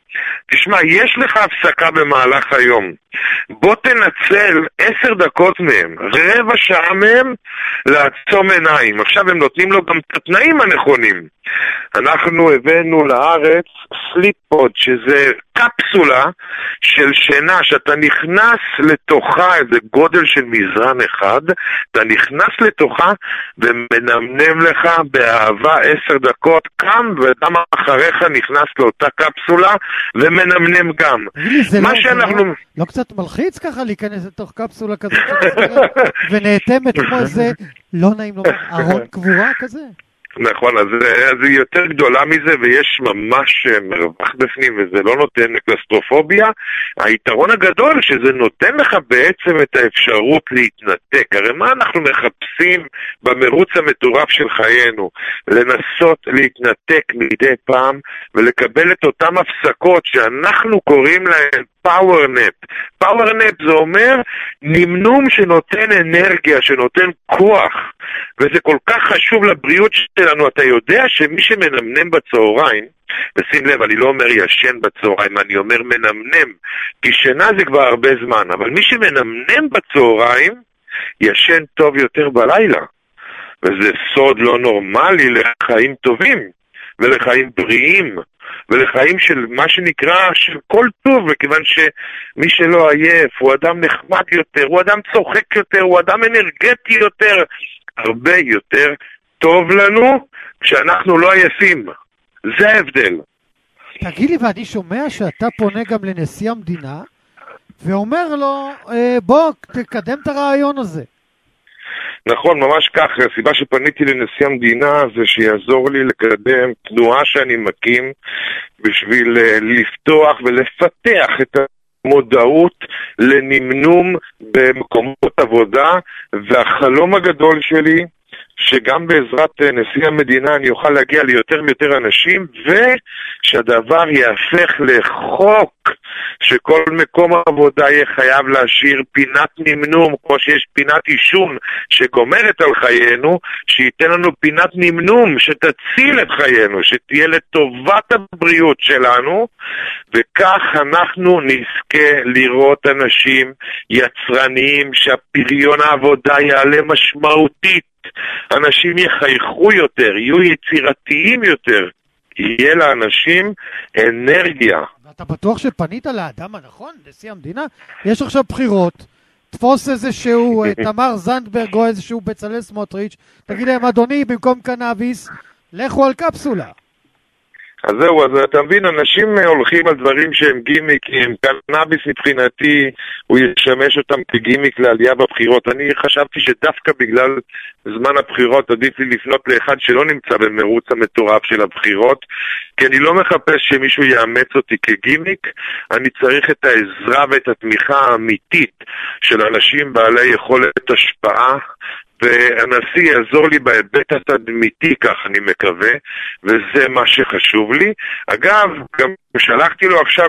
Speaker 7: תשמע, יש לך הפסקה במהלך היום. בוא תנצל 10 דקות מהם, רבע שעה מהם, לעצום עיניים. עכשיו הם נותנים לו גם את התנאים הנכונים. אנחנו הבאנו לארץ סליפ-פוד, שזה קפסולה של שינה, שאתה נכנס לתוכה, איזה גודל של מזרן אחד, אתה נכנס לתוכה ומנמנם לך באהבה 10 דקות, קם ואדם אחריך נכנס לאותה קפסולה ומנמנם גם. מה שאנחנו...
Speaker 2: לא קצת מלחיץ ככה להיכנס לתוך קפסולה כזאת ונאטמת כמו איזה, לא נעים לומר, ארון קבורה כזה?
Speaker 7: נכון, אז היא יותר גדולה מזה ויש ממש מרווח בפנים וזה לא נותן קלסטרופוביה. היתרון הגדול שזה נותן לך בעצם את האפשרות להתנתק. הרי מה אנחנו מחפשים במרוץ המטורף של חיינו? לנסות להתנתק מדי פעם ולקבל את אותם הפסקות שאנחנו קוראים להן פאוור נפ. פאוור נפ זה אומר נמנום שנותן אנרגיה, שנותן כוח, וזה כל כך חשוב לבריאות שלנו. אתה יודע שמי שמנמנם בצהריים, ושים לב, אני לא אומר ישן בצהריים, אני אומר מנמנם, כי שינה זה כבר הרבה זמן, אבל מי שמנמנם בצהריים ישן טוב יותר בלילה, וזה סוד לא נורמלי לחיים טובים ולחיים בריאים ולחיים של מה שנקרא של כל טוב, וכיוון שמי שלא עייף הוא אדם נחמד יותר, הוא אדם צוחק יותר, הוא אדם אנרגטי יותר, הרבה יותר טוב לנו כשאנחנו לא עייפים. זה ההבדל.
Speaker 2: תגיד לי, ואני שומע שאתה פונה גם לנשיא המדינה ואומר לו, בוא תקדם את הרעיון הזה.
Speaker 7: נכון, ממש כך. הסיבה שפניתי לנשיא המדינה זה שיעזור לי לקדם תנועה שאני מקים בשביל לפתוח ולפתח את המודעות לנמנום במקומות עבודה, והחלום הגדול שלי שגם בעזרת נשיא המדינה אני אוכל להגיע ליותר ויותר אנשים, ושהדבר יהפך לחוק, שכל מקום עבודה יהיה חייב להשאיר פינת נמנום, כמו שיש פינת עישון שגומרת על חיינו, שייתן לנו פינת נמנום שתציל את חיינו, שתהיה לטובת הבריאות שלנו, וכך אנחנו נזכה לראות אנשים יצרניים, שהפריון העבודה יעלה משמעותית, אנשים יחייכו יותר, יהיו יצירתיים יותר, יהיה לאנשים אנרגיה.
Speaker 2: ואתה בטוח שפנית לאדם הנכון, נשיא המדינה? יש עכשיו בחירות, תפוס איזשהו תמר זנדברג או איזשהו בצלאל סמוטריץ', תגיד להם, אדוני, במקום קנאביס, לכו על קפסולה.
Speaker 7: אז זהו, אז אתה מבין, אנשים הולכים על דברים שהם גימיקים, קנאביס מבחינתי הוא ישמש אותם כגימיק לעלייה בבחירות. אני חשבתי שדווקא בגלל זמן הבחירות עדיף לי לפנות לאחד שלא נמצא במרוץ המטורף של הבחירות, כי אני לא מחפש שמישהו יאמץ אותי כגימיק, אני צריך את העזרה ואת התמיכה האמיתית של אנשים בעלי יכולת השפעה, והנשיא יעזור לי בהיבט התדמיתי, כך אני מקווה, וזה מה שחשוב לי. אגב, גם שלחתי לו עכשיו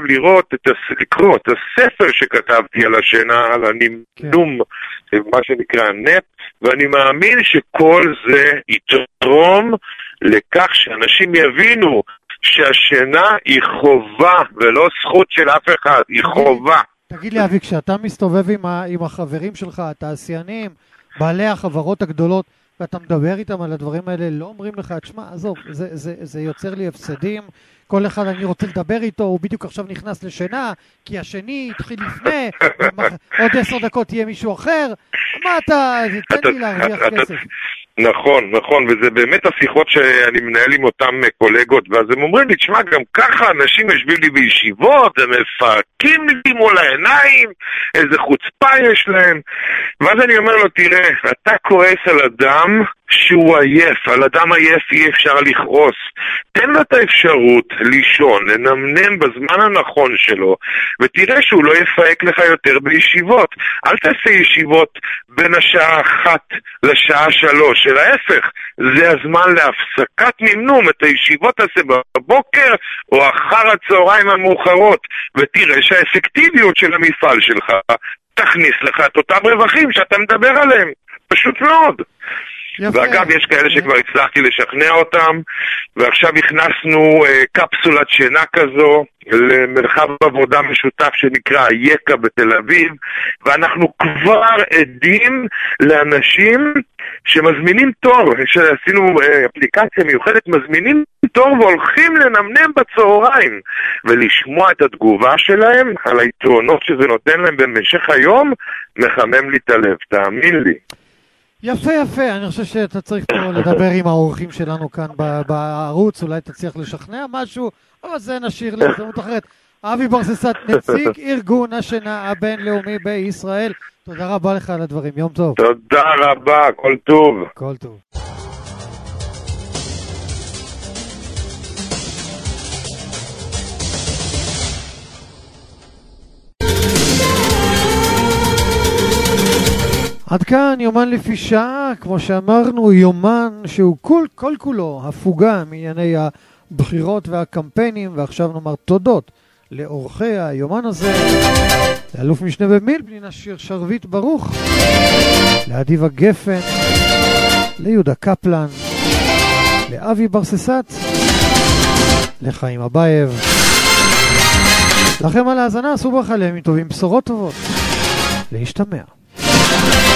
Speaker 7: לקרוא את הספר שכתבתי על השינה, על הנמנום, מה שנקרא נפ, ואני מאמין שכל זה יתרום לכך שאנשים יבינו שהשינה היא חובה ולא זכות של אף אחד, היא חובה.
Speaker 2: תגיד לי, אבי, כשאתה מסתובב עם החברים שלך, התעשיינים, בעלי החברות הגדולות, ואתה מדבר איתם על הדברים האלה, לא אומרים לך, תשמע, עזוב, זה יוצר לי הפסדים, כל אחד אני רוצה לדבר איתו, הוא בדיוק עכשיו נכנס לשינה, כי השני התחיל לפני, עוד 10 דקות יהיה מישהו אחר, מה אתה, תן לי להרוויח כסף.
Speaker 7: נכון, נכון, וזה באמת השיחות שאני מנהל עם אותם קולגות, ואז הם אומרים לי, תשמע, גם ככה אנשים יושבים לי בישיבות, הם מפרקים לי מול העיניים, איזה חוצפה יש להם, ואז אני אומר לו, תראה, אתה כועס על אדם שהוא עייף, על אדם עייף אי אפשר לכעוס, תן לו את האפשרות לישון, לנמנם בזמן הנכון שלו, ותראה שהוא לא יפהק לך יותר בישיבות. אל תעשה ישיבות בין השעה 1 לשעה 3, של ההפך, זה הזמן להפסקת נמנום, את הישיבות תעשה בבוקר או אחר הצהריים המאוחרות, ותראה שהאפקטיביות של המפעל שלך תכניס לך את אותם רווחים שאתה מדבר עליהם, פשוט מאוד. ואגב, יש כאלה שכבר הצלחתי לשכנע אותם, ועכשיו הכנסנו קפסולת שינה כזו למרחב עבודה משותף שנקרא יקה בתל אביב, ואנחנו כבר עדים לאנשים שמזמינים תור, שעשינו אפליקציה מיוחדת, מזמינים תור והולכים לנמנם בצהריים, ולשמוע את התגובה שלהם על היתרונות שזה נותן להם במשך היום, מחמם לי את הלב, תאמין לי.
Speaker 2: יפה, יפה, אני חושב שאתה צריך פה לדבר עם האורחים שלנו כאן בערוץ, אולי תצליח לשכנע משהו, אבל זה נשאיר להזדמנות אחרת. אבי ברססט, נציג ארגון השינה הבינלאומי בישראל, תודה רבה לך על הדברים, יום טוב.
Speaker 7: תודה רבה, כל טוב.
Speaker 2: כל טוב. עד כאן יומן לפי שעה, כמו שאמרנו, יומן שהוא כל כולו הפוגה מענייני הבחירות והקמפיינים, ועכשיו נאמר תודות לאורחי היומן הזה, לאלוף משנה במיל' פנינה שרביט ברוך, לאדיבה גפן, ליהודה קפלן, לאבי ברססט, לחיים אבייב. לכם על ההאזנה, עשו ברכה לימים טובים, בשורות טובות, להשתמע.